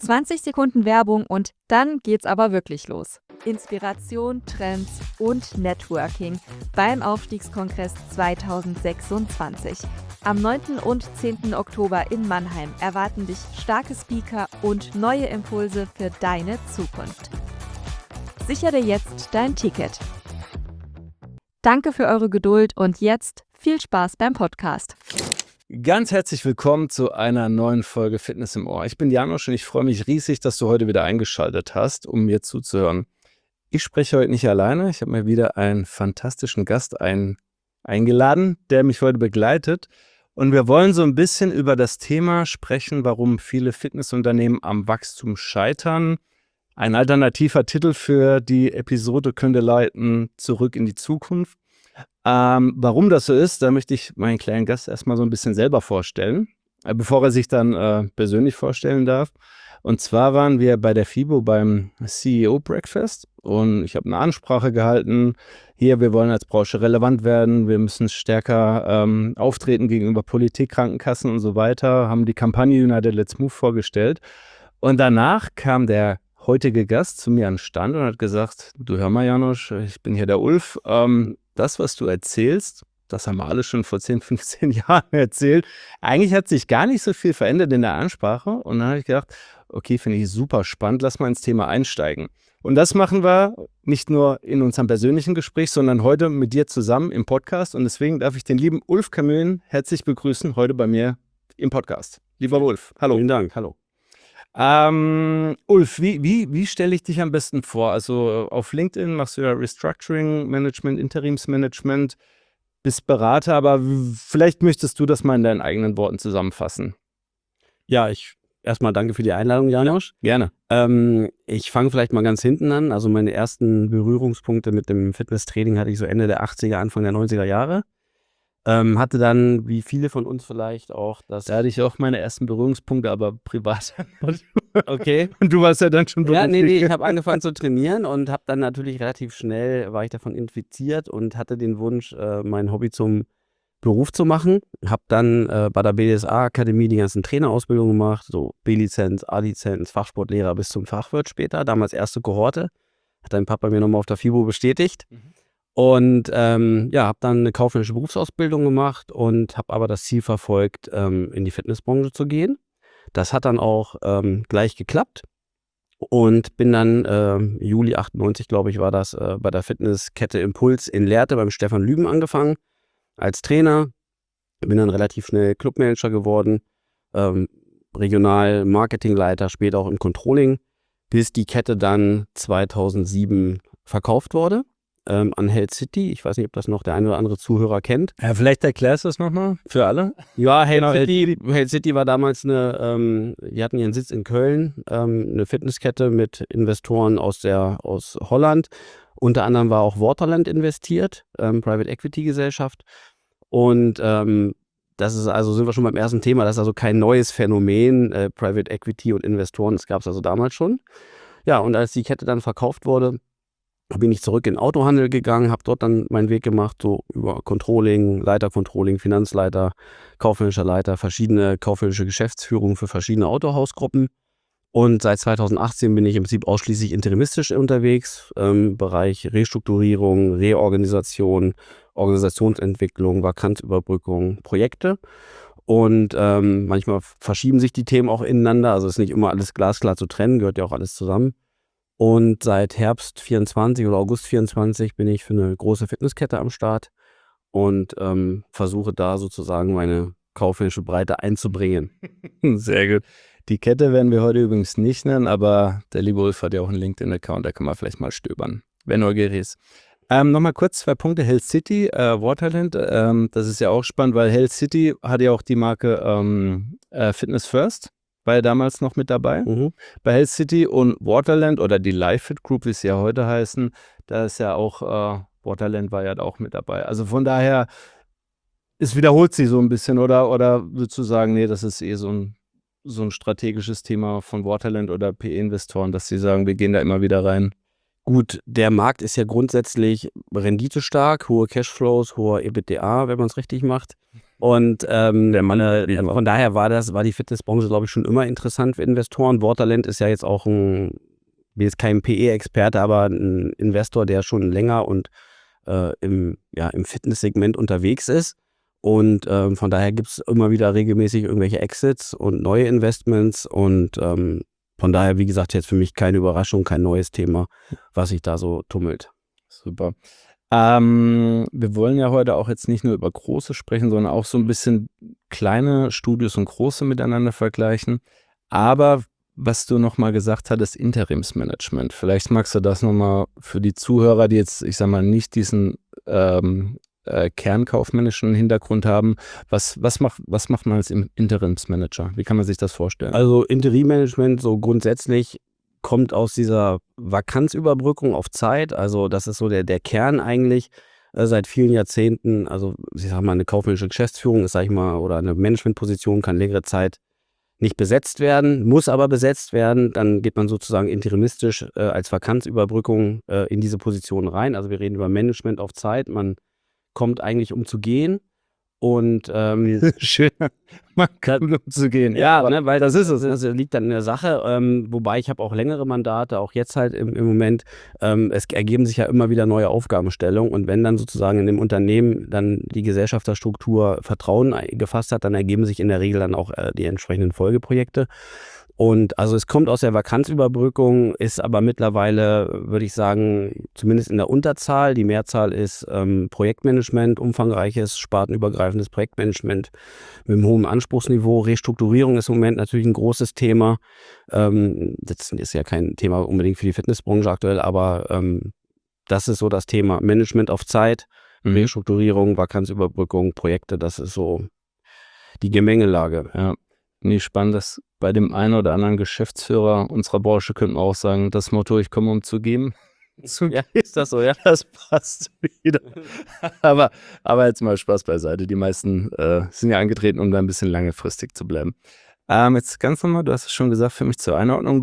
20 Sekunden Werbung und dann geht's aber wirklich los. Inspiration, Trends und Networking beim Aufstiegskongress 2026. Am 9. und 10. Oktober in Mannheim erwarten dich starke Speaker und neue Impulse für deine Zukunft. Sichere dir jetzt dein Ticket. Danke für eure Geduld und jetzt viel Spaß beim Podcast. Ganz herzlich willkommen zu einer neuen Folge Fitness im Ohr. Ich bin Janosch und ich freue mich riesig, dass du heute wieder eingeschaltet hast, um mir zuzuhören. Ich spreche heute nicht alleine. Ich habe mir wieder einen fantastischen Gast eingeladen, der mich heute begleitet. Und wir wollen so ein bisschen über das Thema sprechen, warum viele Fitnessunternehmen am Wachstum scheitern. Ein alternativer Titel für die Episode könnte lauten: Zurück in die Zukunft. Warum das so ist, da möchte ich meinen kleinen Gast erstmal so ein bisschen selber vorstellen, bevor er sich dann persönlich vorstellen darf. Und zwar waren wir bei der FIBO beim CEO Breakfast und ich habe eine Ansprache gehalten. Hier, wir wollen als Branche relevant werden, wir müssen stärker auftreten gegenüber Politik, Krankenkassen und so weiter, haben die Kampagne United Let's Move vorgestellt. Und danach kam der heutige Gast zu mir an den Stand und hat gesagt: Du, hör mal, Janosch, ich bin hier der Ulf. Das, was du erzählst, das haben wir alle schon vor 10, 15 Jahren erzählt. Eigentlich hat sich gar nicht so viel verändert in der Ansprache. Und dann habe ich gedacht, okay, finde ich super spannend, lass mal ins Thema einsteigen. Und das machen wir nicht nur in unserem persönlichen Gespräch, sondern heute mit dir zusammen im Podcast. Und deswegen darf ich den lieben Ulf Kamöen herzlich begrüßen, heute bei mir im Podcast. Lieber Ulf, hallo. Vielen Dank, hallo. Ulf, wie stelle ich dich am besten vor? Also auf LinkedIn machst du ja Restructuring Management, Interimsmanagement, bist Berater, aber vielleicht möchtest du das mal in deinen eigenen Worten zusammenfassen. Ja, erstmal danke für die Einladung, Janosch. Gerne. Ich fange vielleicht mal ganz hinten an. Also meine ersten Berührungspunkte mit dem Fitnesstraining hatte ich so Ende der 80er, Anfang der 90er Jahre. Hatte dann, wie viele von uns vielleicht auch, Da hatte ich auch meine ersten Berührungspunkte, aber privat. Okay. Und du warst ja dann schon Ja, beruflich. nee, ich habe angefangen zu trainieren und habe dann natürlich relativ schnell, war ich davon infiziert und hatte den Wunsch, mein Hobby zum Beruf zu machen. Habe dann bei der BDSA-Akademie die ganzen Trainerausbildungen gemacht, so B-Lizenz, A-Lizenz, Fachsportlehrer bis zum Fachwirt später, damals erste Kohorte. Hat dein Papa mir nochmal auf der FIBO bestätigt. Und habe dann eine kaufmännische Berufsausbildung gemacht und habe aber das Ziel verfolgt, in die Fitnessbranche zu gehen. Das hat dann auch gleich geklappt und bin dann Juli 98, glaube ich, war das, bei der Fitnesskette Impuls in Lehrte beim Stefan Lüben angefangen als Trainer. Bin dann relativ schnell Clubmanager geworden, Regional Marketingleiter, später auch im Controlling, bis die Kette dann 2007 verkauft wurde. An Health City. Ich weiß nicht, ob das noch der eine oder andere Zuhörer kennt. Ja, vielleicht erklärst du es nochmal für alle. Ja, Genau, Health City war damals die hatten ihren Sitz in Köln, eine Fitnesskette mit Investoren aus Holland. Unter anderem war auch Waterland investiert, Private Equity Gesellschaft. Und das ist also, sind wir schon beim ersten Thema, das ist also kein neues Phänomen, Private Equity und Investoren, das gab es also damals schon. Ja, und als die Kette dann verkauft wurde, bin ich zurück in den Autohandel gegangen, habe dort dann meinen Weg gemacht, so über Controlling, Leiter-Controlling, Finanzleiter, kaufmännischer Leiter, verschiedene kaufmännische Geschäftsführungen für verschiedene Autohausgruppen. Und seit 2018 bin ich im Prinzip ausschließlich interimistisch unterwegs, im Bereich Restrukturierung, Reorganisation, Organisationsentwicklung, Vakanzüberbrückung, Projekte. Und manchmal verschieben sich die Themen auch ineinander, also ist nicht immer alles glasklar zu trennen, gehört ja auch alles zusammen. Und seit Herbst 24 oder August 24 bin ich für eine große Fitnesskette am Start und versuche da sozusagen meine kaufmännische Breite einzubringen. Sehr gut. Die Kette werden wir heute übrigens nicht nennen, aber der liebe Ulf hat ja auch einen LinkedIn-Account, da kann man vielleicht mal stöbern, wer neugierig ist. Nochmal kurz 2 Punkte. Health City, Waterland, das ist ja auch spannend, weil Health City hat ja auch die Marke Fitness First. War ja damals noch mit dabei. Bei Health City und Waterland oder die LifeFit Group, wie es ja heute heißen, da ist ja auch, Waterland war ja auch mit dabei. Also von daher, es wiederholt sich so ein bisschen, oder würdest du sagen, nee, das ist so ein strategisches Thema von Waterland oder PE-Investoren, dass sie sagen, wir gehen da immer wieder rein? Gut, der Markt ist ja grundsätzlich renditestark, hohe Cashflows, hoher EBITDA, wenn man es richtig macht. Und von daher war die Fitnessbranche, glaube ich, schon immer interessant für Investoren. Waterland ist ja jetzt auch bin jetzt kein PE-Experte, aber ein Investor, der schon länger und im Fitnesssegment unterwegs ist. Und von daher gibt es immer wieder regelmäßig irgendwelche Exits und neue Investments. Und von daher, wie gesagt, jetzt für mich keine Überraschung, kein neues Thema, was sich da so tummelt. Super. Wir wollen ja heute auch jetzt nicht nur über große sprechen, sondern auch so ein bisschen kleine Studios und große miteinander vergleichen. Aber was du nochmal gesagt hattest, Interimsmanagement. Vielleicht magst du das nochmal für die Zuhörer, die jetzt, ich sag mal, nicht diesen kernkaufmännischen Hintergrund haben. Was macht man als Interimsmanager? Wie kann man sich das vorstellen? Also Interimmanagement so grundsätzlich kommt aus dieser Vakanzüberbrückung auf Zeit. Also das ist so der Kern eigentlich seit vielen Jahrzehnten. Also ich sag mal, eine kaufmännische Geschäftsführung ist, sag ich mal, oder eine Managementposition kann längere Zeit nicht besetzt werden, muss aber besetzt werden. Dann geht man sozusagen interimistisch als Vakanzüberbrückung in diese Position rein. Also wir reden über Management auf Zeit. Man kommt eigentlich, um zu gehen. Und schön, man kann um zu gehen. Ja, ne, weil das ist es. Das liegt dann in der Sache. Wobei ich habe auch längere Mandate, auch jetzt halt im Moment. Es ergeben sich ja immer wieder neue Aufgabenstellungen. Und wenn dann sozusagen in dem Unternehmen dann die Gesellschafterstruktur Vertrauen gefasst hat, dann ergeben sich in der Regel dann auch die entsprechenden Folgeprojekte. Und also es kommt aus der Vakanzüberbrückung, ist aber mittlerweile, würde ich sagen, zumindest in der Unterzahl. Die Mehrzahl ist Projektmanagement, umfangreiches, spartenübergreifendes Projektmanagement mit einem hohen Anspruchsniveau. Restrukturierung ist im Moment natürlich ein großes Thema. Das ist ja kein Thema unbedingt für die Fitnessbranche aktuell, aber das ist so das Thema Management auf Zeit, Restrukturierung, Vakanzüberbrückung, Projekte, das ist so die Gemengelage. Ja. Nee, spannend, dass bei dem einen oder anderen Geschäftsführer unserer Branche könnte man auch sagen, das Motto, ich komme, um zu geben. Ja, ist das so, ja? Das passt wieder. aber jetzt mal Spaß beiseite. Die meisten sind ja angetreten, um da ein bisschen langfristig zu bleiben. Jetzt ganz normal, du hast es schon gesagt, für mich zur Einordnung,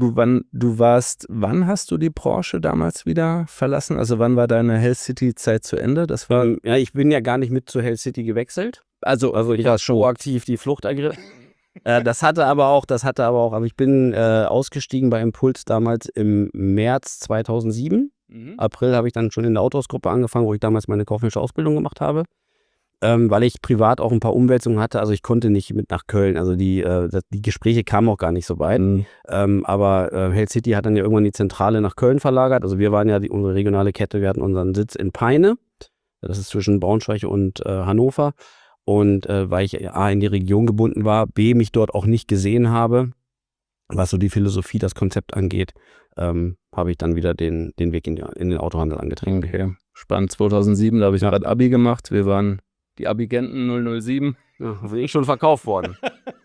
wann hast du die Branche damals wieder verlassen? Also wann war deine Health City-Zeit zu Ende? Das war ja, ich bin ja gar nicht mit zur Health City gewechselt. Also ich habe schon aktiv die Flucht ergriffen. Das hatte aber auch, aber ich bin ausgestiegen bei Impuls damals im März 2007. April habe ich dann schon in der Autohaus-Gruppe angefangen, wo ich damals meine kaufmännische Ausbildung gemacht habe, weil ich privat auch ein paar Umwälzungen hatte. Also ich konnte nicht mit nach Köln, also die Gespräche kamen auch gar nicht so weit. Aber Health City hat dann ja irgendwann die Zentrale nach Köln verlagert. Also wir waren ja unsere regionale Kette, wir hatten unseren Sitz in Peine. Das ist zwischen Braunschweig und Hannover. Und weil ich A, in die Region gebunden war, B, mich dort auch nicht gesehen habe, was so die Philosophie, das Konzept angeht, habe ich dann wieder den Weg in den Autohandel angetreten. Okay, spannend. 2007, da habe ich gerade Abi gemacht. Wir waren die Abigenten 007. Ja, bin ich schon verkauft worden.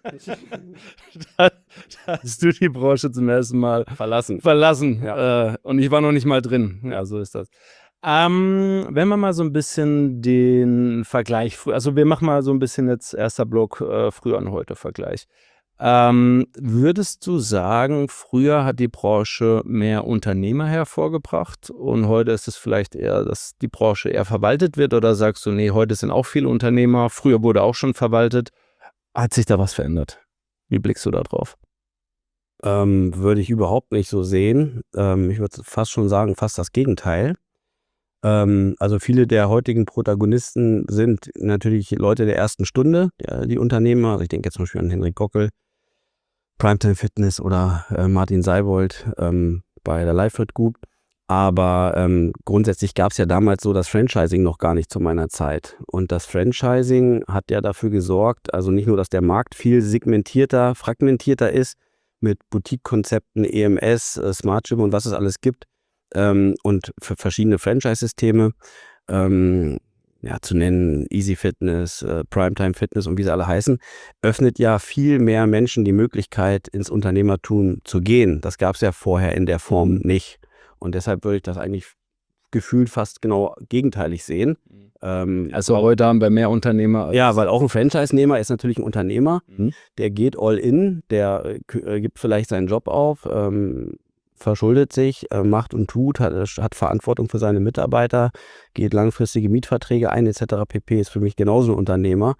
Da hast du die Branche zum ersten Mal verlassen. Ja. Und ich war noch nicht mal drin. Ja, so ist das. Wenn wir mal so ein bisschen den Vergleich, also wir machen mal so ein bisschen jetzt erster Block früher und heute Vergleich. Würdest du sagen, früher hat die Branche mehr Unternehmer hervorgebracht und heute ist es vielleicht eher, dass die Branche eher verwaltet wird, oder sagst du, nee, heute sind auch viele Unternehmer, früher wurde auch schon verwaltet. Hat sich da was verändert? Wie blickst du da drauf? Würde ich überhaupt nicht so sehen. Ich würde fast schon sagen, fast das Gegenteil. Also viele der heutigen Protagonisten sind natürlich Leute der ersten Stunde, die Unternehmer. Also ich denke jetzt zum Beispiel an Henrik Gockel, Primetime Fitness oder Martin Seibold bei der LiveFit Group. Aber grundsätzlich gab es ja damals so das Franchising noch gar nicht zu meiner Zeit. Und das Franchising hat ja dafür gesorgt, also nicht nur, dass der Markt viel segmentierter, fragmentierter ist mit Boutique-Konzepten, EMS, Smart Gym und was es alles gibt, und für verschiedene Franchise-Systeme, zu nennen Easy Fitness, Primetime Fitness und wie sie alle heißen, öffnet ja viel mehr Menschen die Möglichkeit, ins Unternehmertum zu gehen. Das gab es ja vorher in der Form nicht. Und deshalb würde ich das eigentlich gefühlt fast genau gegenteilig sehen. Also heute haben wir mehr Unternehmer. Ja, weil auch ein Franchise-Nehmer ist natürlich ein Unternehmer, der geht all in, der gibt vielleicht seinen Job auf, verschuldet sich, macht und tut, hat Verantwortung für seine Mitarbeiter, geht langfristige Mietverträge ein etc. pp. Ist für mich genauso ein Unternehmer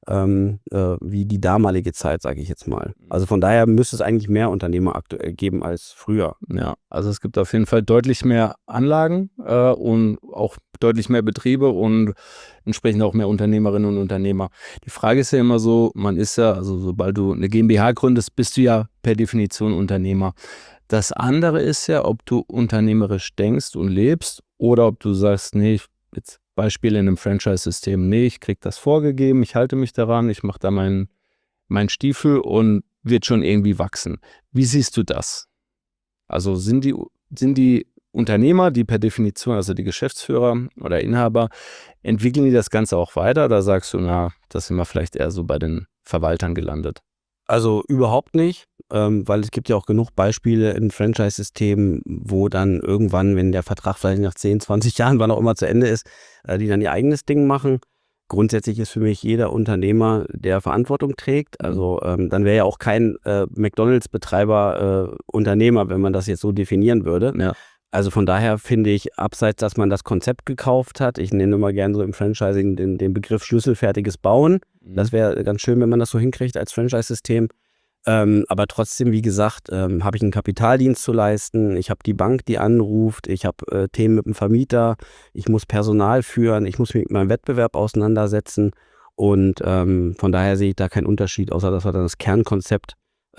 wie die damalige Zeit, sage ich jetzt mal. Also von daher müsste es eigentlich mehr Unternehmer aktuell geben als früher. Ja, also es gibt auf jeden Fall deutlich mehr Anlagen und auch deutlich mehr Betriebe und entsprechend auch mehr Unternehmerinnen und Unternehmer. Die Frage ist ja immer so, man ist ja, also sobald du eine GmbH gründest, bist du ja per Definition Unternehmer. Das andere ist ja, ob du unternehmerisch denkst und lebst oder ob du sagst, nee, jetzt Beispiel in einem Franchise-System, nee, ich krieg das vorgegeben, ich halte mich daran, ich mache da meinen Stiefel und wird schon irgendwie wachsen. Wie siehst du das? Also sind die Unternehmer, die per Definition, also die Geschäftsführer oder Inhaber, entwickeln die das Ganze auch weiter? Da sagst du, na, das sind wir vielleicht eher so bei den Verwaltern gelandet. Also überhaupt nicht, weil es gibt ja auch genug Beispiele in Franchise-Systemen, wo dann irgendwann, wenn der Vertrag vielleicht nach 10, 20 Jahren, wann auch immer zu Ende ist, die dann ihr eigenes Ding machen. Grundsätzlich ist für mich jeder Unternehmer, der Verantwortung trägt. Also dann wäre ja auch kein McDonalds-Betreiber Unternehmer, wenn man das jetzt so definieren würde. Ja. Also von daher finde ich, abseits, dass man das Konzept gekauft hat, ich nenne immer gerne so im Franchising den Begriff schlüsselfertiges Bauen. Das wäre ganz schön, wenn man das so hinkriegt als Franchise-System. Aber trotzdem, wie gesagt, habe ich einen Kapitaldienst zu leisten. Ich habe die Bank, die anruft. Ich habe Themen mit dem Vermieter. Ich muss Personal führen. Ich muss mich mit meinem Wettbewerb auseinandersetzen. Und von daher sehe ich da keinen Unterschied, außer dass man dann das Kernkonzept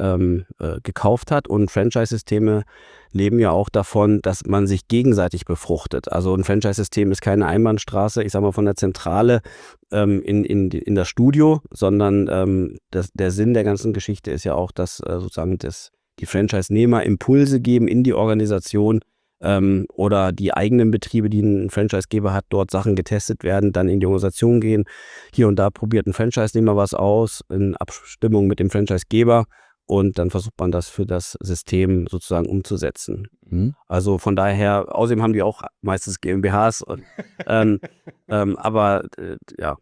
gekauft hat. Und Franchise-Systeme leben ja auch davon, dass man sich gegenseitig befruchtet. Also ein Franchise-System ist keine Einbahnstraße, ich sage mal von der Zentrale in das Studio, sondern der Sinn der ganzen Geschichte ist ja auch, dass sozusagen die Franchise-Nehmer Impulse geben in die Organisation oder die eigenen Betriebe, die ein Franchise-Geber hat, dort Sachen getestet werden, dann in die Organisation gehen. Hier und da probiert ein Franchise-Nehmer was aus in Abstimmung mit dem Franchise-Geber. Und dann versucht man das für das System sozusagen umzusetzen. Also von daher, außerdem haben die auch meistens GmbHs. Aber ja.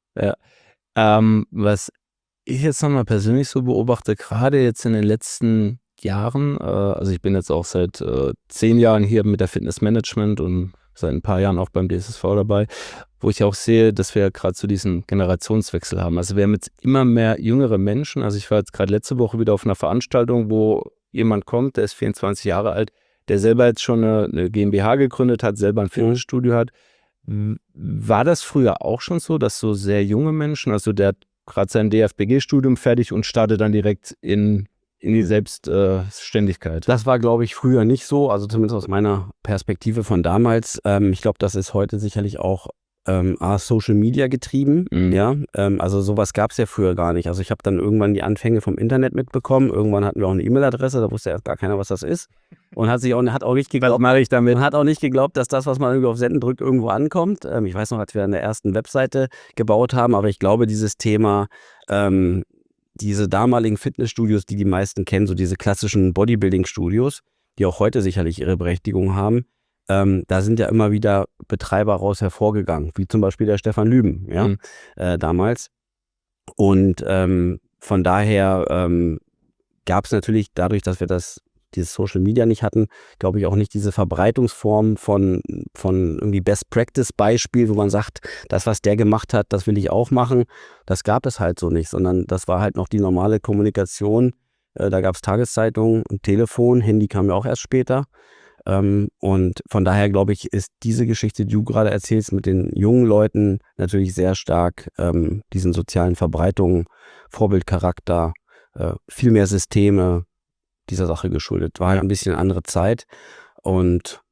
Was ich jetzt nochmal persönlich so beobachte, gerade jetzt in den letzten Jahren, also ich bin jetzt auch seit 10 Jahren hier mit der Fitnessmanagement und seit ein paar Jahren auch beim DSSV dabei, wo ich auch sehe, dass wir gerade so diesen Generationswechsel haben. Also wir haben jetzt immer mehr jüngere Menschen. Also ich war jetzt gerade letzte Woche wieder auf einer Veranstaltung, wo jemand kommt, der ist 24 Jahre alt, der selber jetzt schon eine GmbH gegründet hat, selber ein Fitnessstudio hat. War das früher auch schon so, dass so sehr junge Menschen, also der hat gerade sein DFBG-Studium fertig und startet dann direkt in die Selbstständigkeit? Das war, glaube ich, früher nicht so, also zumindest aus meiner Perspektive von damals. Ich glaube, das ist heute sicherlich auch Social Media getrieben. Ja? Also sowas gab es ja früher gar nicht. Also ich habe dann irgendwann die Anfänge vom Internet mitbekommen. Irgendwann hatten wir auch eine E-Mail-Adresse, da wusste erst gar keiner, was das ist. Und hat auch nicht geglaubt, was mache ich damit? Man hat auch nicht geglaubt, dass das, was man irgendwie auf Senden drückt, irgendwo ankommt. Ich weiß noch, als wir an der ersten Webseite gebaut haben, aber ich glaube, dieses Thema diese damaligen Fitnessstudios, die meisten kennen, so diese klassischen Bodybuilding-Studios, die auch heute sicherlich ihre Berechtigung haben, da sind ja immer wieder Betreiber raus hervorgegangen, wie zum Beispiel der Stefan Lüben, ja, damals. Und von daher gab es natürlich dadurch, dass wir dieses Social Media nicht hatten, glaube ich auch nicht diese Verbreitungsform von irgendwie Best-Practice-Beispiel, wo man sagt, das, was der gemacht hat, das will ich auch machen. Das gab es halt so nicht, sondern das war halt noch die normale Kommunikation. Da gab es Tageszeitungen und Telefon, Handy kam ja auch erst später. Und von daher, glaube ich, ist diese Geschichte, die du gerade erzählst, mit den jungen Leuten natürlich sehr stark diesen sozialen Verbreitungen, Vorbildcharakter, viel mehr Systeme dieser Sache geschuldet. War halt ein bisschen eine andere Zeit und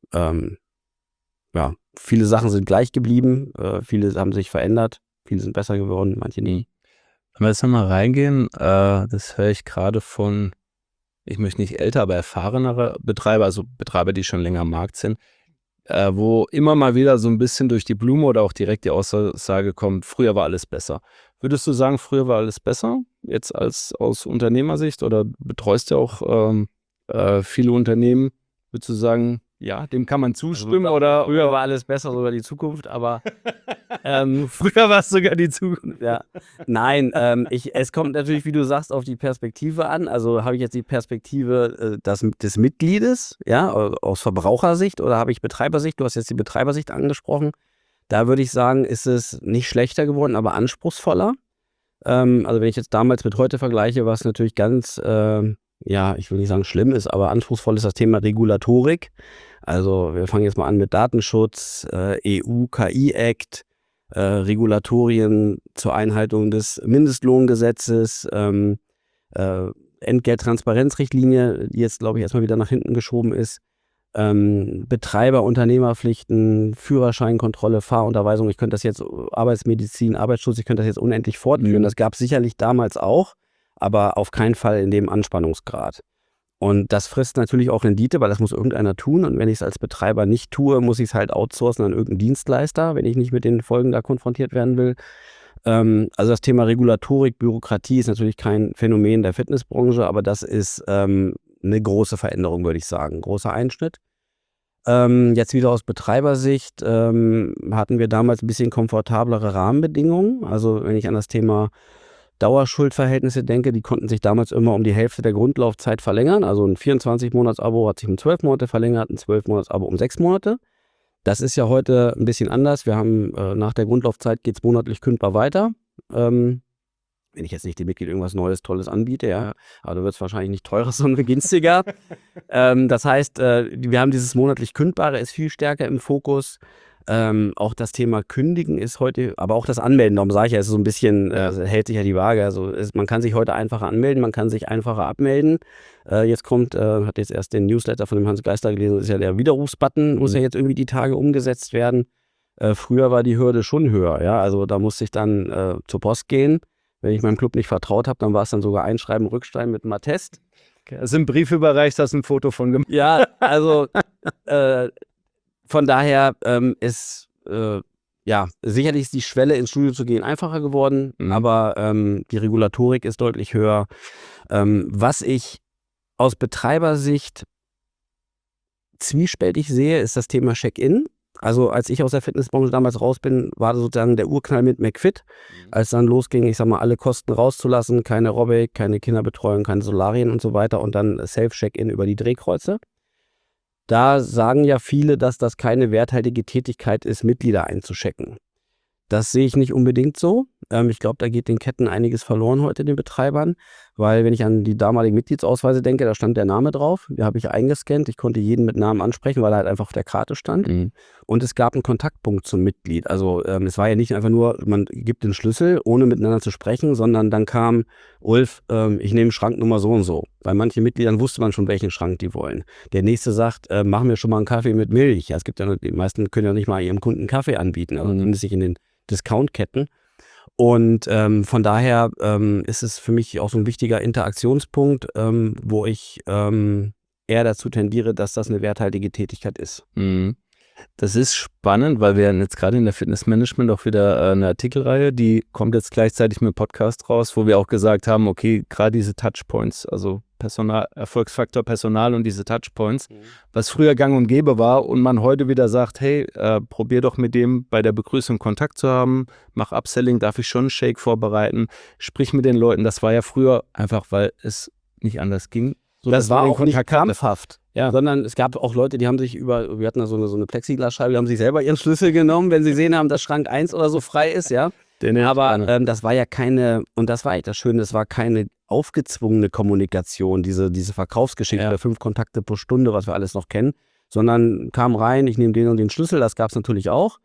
ja, viele Sachen sind gleich geblieben, viele haben sich verändert, viele sind besser geworden, manche nie. Wenn wir jetzt nochmal reingehen, das höre ich gerade von, ich möchte nicht älter, aber erfahrenere Betreiber, also Betreiber, die schon länger am Markt sind, wo immer mal wieder so ein bisschen durch die Blume oder auch direkt die Aussage kommt, früher war alles besser. Würdest du sagen, früher war alles besser, jetzt als aus Unternehmersicht, oder betreust du auch viele Unternehmen? Würdest du sagen, ja, dem kann man zustimmen? Also, oder früher war alles besser, sogar die Zukunft, aber Früher war es sogar die Zukunft. Ja. Nein, es kommt natürlich, wie du sagst, auf die Perspektive an. Also habe ich jetzt die Perspektive des Mitgliedes, ja, aus Verbrauchersicht, oder habe ich Betreibersicht? Du hast jetzt die Betreibersicht angesprochen. Da würde ich sagen, ist es nicht schlechter geworden, aber anspruchsvoller. Also wenn ich jetzt damals mit heute vergleiche, was natürlich ganz, ja, ich will nicht sagen schlimm ist, aber anspruchsvoll ist das Thema Regulatorik. Also wir fangen jetzt mal an mit Datenschutz, EU-KI-Act, Regulatorien zur Einhaltung des Mindestlohngesetzes, Entgelttransparenzrichtlinie, die jetzt, glaube ich, erstmal wieder nach hinten geschoben ist, Betreiber, Unternehmerpflichten, Führerscheinkontrolle, Fahrunterweisung. Ich könnte das jetzt, Arbeitsmedizin, Arbeitsschutz, ich könnte das jetzt unendlich fortführen. Das gab es sicherlich damals auch, aber auf keinen Fall in dem Anspannungsgrad. Und das frisst natürlich auch Rendite, weil das muss irgendeiner tun. Und wenn ich es als Betreiber nicht tue, muss ich es halt outsourcen an irgendeinen Dienstleister, wenn ich nicht mit den Folgen da konfrontiert werden will. Also das Thema Regulatorik, Bürokratie ist natürlich kein Phänomen der Fitnessbranche, aber das ist eine große Veränderung, würde ich sagen. Großer Einschnitt. Jetzt wieder aus Betreibersicht hatten wir damals ein bisschen komfortablere Rahmenbedingungen. Also wenn ich an das Thema Dauerschuldverhältnisse denke, die konnten sich damals immer um die Hälfte der Grundlaufzeit verlängern. Also ein 24-Monats-Abo hat sich um 12 Monate verlängert, ein 12-Monats-Abo um 6 Monate. Das ist ja heute ein bisschen anders. Wir haben nach der Grundlaufzeit geht es monatlich kündbar weiter. Wenn ich jetzt nicht dem Mitglied irgendwas Neues, Tolles anbiete, ja, aber da wird es wahrscheinlich nicht teurer, sondern günstiger. Das heißt, wir haben dieses monatlich Kündbare ist viel stärker im Fokus. Auch das Thema Kündigen ist heute, aber auch das Anmelden, darum sage ich ja, es ist so ein bisschen, hält sich ja die Waage. Also man kann sich heute einfacher anmelden, man kann sich einfacher abmelden. Jetzt kommt, hat jetzt erst den Newsletter von dem Hans Geister gelesen, ist ja der Widerrufsbutton, muss ja jetzt irgendwie die Tage umgesetzt werden. Früher war die Hürde schon höher, ja, also da musste ich dann zur Post gehen. Wenn ich meinem Club nicht vertraut habe, dann war es dann sogar Einschreiben, Rückschreiben mit einem Attest. Also ein Brief überreicht, hast ein Foto von gemacht. Ja, also von daher ist ja sicherlich ist die Schwelle ins Studio zu gehen einfacher geworden, aber die Regulatorik ist deutlich höher. Was ich aus Betreibersicht zwiespältig sehe, ist das Thema Check-in. Also als ich aus der Fitnessbranche damals raus bin, war sozusagen der Urknall mit McFit. Als dann losging, ich sag mal, alle Kosten rauszulassen, keine Aerobic, keine Kinderbetreuung, keine Solarien und so weiter und dann Self-Check-in über die Drehkreuze. Da sagen ja viele, dass das keine werthaltige Tätigkeit ist, Mitglieder einzuchecken. Das sehe ich nicht unbedingt so. Ich glaube, da geht den Ketten einiges verloren heute, den Betreibern, weil wenn ich an die damaligen Mitgliedsausweise denke, da stand der Name drauf, den habe ich eingescannt, ich konnte jeden mit Namen ansprechen, weil er halt einfach auf der Karte stand und es gab einen Kontaktpunkt zum Mitglied. Also es war ja nicht einfach nur, man gibt den Schlüssel, ohne miteinander zu sprechen, sondern dann kam, Ulf, ich nehme Schranknummer so und so. Bei manchen Mitgliedern wusste man schon, welchen Schrank die wollen. Der nächste sagt, machen wir schon mal einen Kaffee mit Milch. Ja, es gibt ja, die meisten können ja nicht mal ihrem Kunden Kaffee anbieten, also zumindest nicht in den Discount-Ketten. Und von daher ist es für mich auch so ein wichtiger Interaktionspunkt, wo ich eher dazu tendiere, dass das eine werthaltige Tätigkeit ist. Das ist spannend, weil wir jetzt gerade in der Fitnessmanagement auch wieder eine Artikelreihe, die kommt jetzt gleichzeitig mit dem Podcast raus, wo wir auch gesagt haben, okay, gerade diese Touchpoints, also Erfolgsfaktor Personal und diese Touchpoints, was früher gang und gäbe war und man heute wieder sagt, hey, probier doch mit dem bei der Begrüßung Kontakt zu haben, mach Upselling, darf ich schon einen Shake vorbereiten, sprich mit den Leuten, das war ja früher einfach, weil es nicht anders ging. So, das war auch nicht krampfhaft, sondern es gab auch Leute, die haben sich wir hatten da so eine Plexiglasscheibe, die haben sich selber ihren Schlüssel genommen, wenn sie sehen haben, dass Schrank 1 oder so frei ist, ja. Aber das war ja keine, und das war echt das Schöne, das war keine aufgezwungene Kommunikation, diese Verkaufsgeschichte, 5 Kontakte pro Stunde, was wir alles noch kennen, sondern kam rein, ich nehme den und den Schlüssel, das gab es natürlich auch.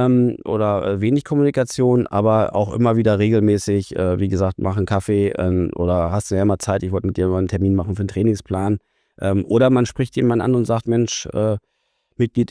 Oder wenig Kommunikation, aber auch immer wieder regelmäßig, wie gesagt, mach einen Kaffee oder hast du ja mal Zeit, ich wollte mit dir mal einen Termin machen für einen Trainingsplan. Oder man spricht jemanden an und sagt, Mensch, Mitglied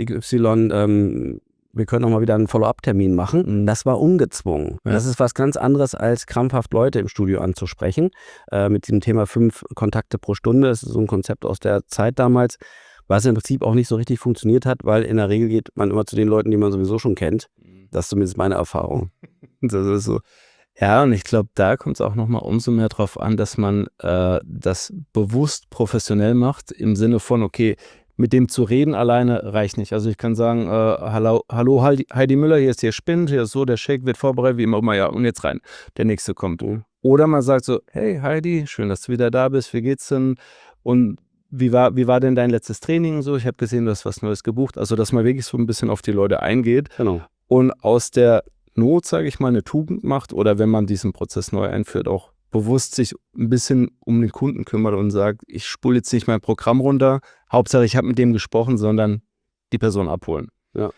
XY, wir können auch mal wieder einen Follow-up-Termin machen. Das war ungezwungen. Ja. Das ist was ganz anderes, als krampfhaft Leute im Studio anzusprechen. Mit dem Thema 5 Kontakte pro Stunde, das ist so ein Konzept aus der Zeit damals, was im Prinzip auch nicht so richtig funktioniert hat, weil in der Regel geht man immer zu den Leuten, die man sowieso schon kennt. Das ist zumindest meine Erfahrung. Das ist so. Ja, und ich glaube, da kommt es auch nochmal umso mehr drauf an, dass man das bewusst professionell macht, im Sinne von, okay, mit dem zu reden alleine reicht nicht. Also ich kann sagen, hallo Heidi Müller, hier ist der Spind, hier ist so, der Shake wird vorbereitet, wie immer, ja, und jetzt rein, der nächste kommt. Oder man sagt so, hey Heidi, schön, dass du wieder da bist, wie geht's denn? Und wie war denn dein letztes Training so? Ich habe gesehen, du hast was Neues gebucht. Also dass man wirklich so ein bisschen auf die Leute eingeht und aus der Not, sage ich mal, eine Tugend macht oder wenn man diesen Prozess neu einführt, auch bewusst sich ein bisschen um den Kunden kümmert und sagt, ich spule jetzt nicht mein Programm runter, Hauptsache ich habe mit dem gesprochen, sondern die Person abholen. Ja.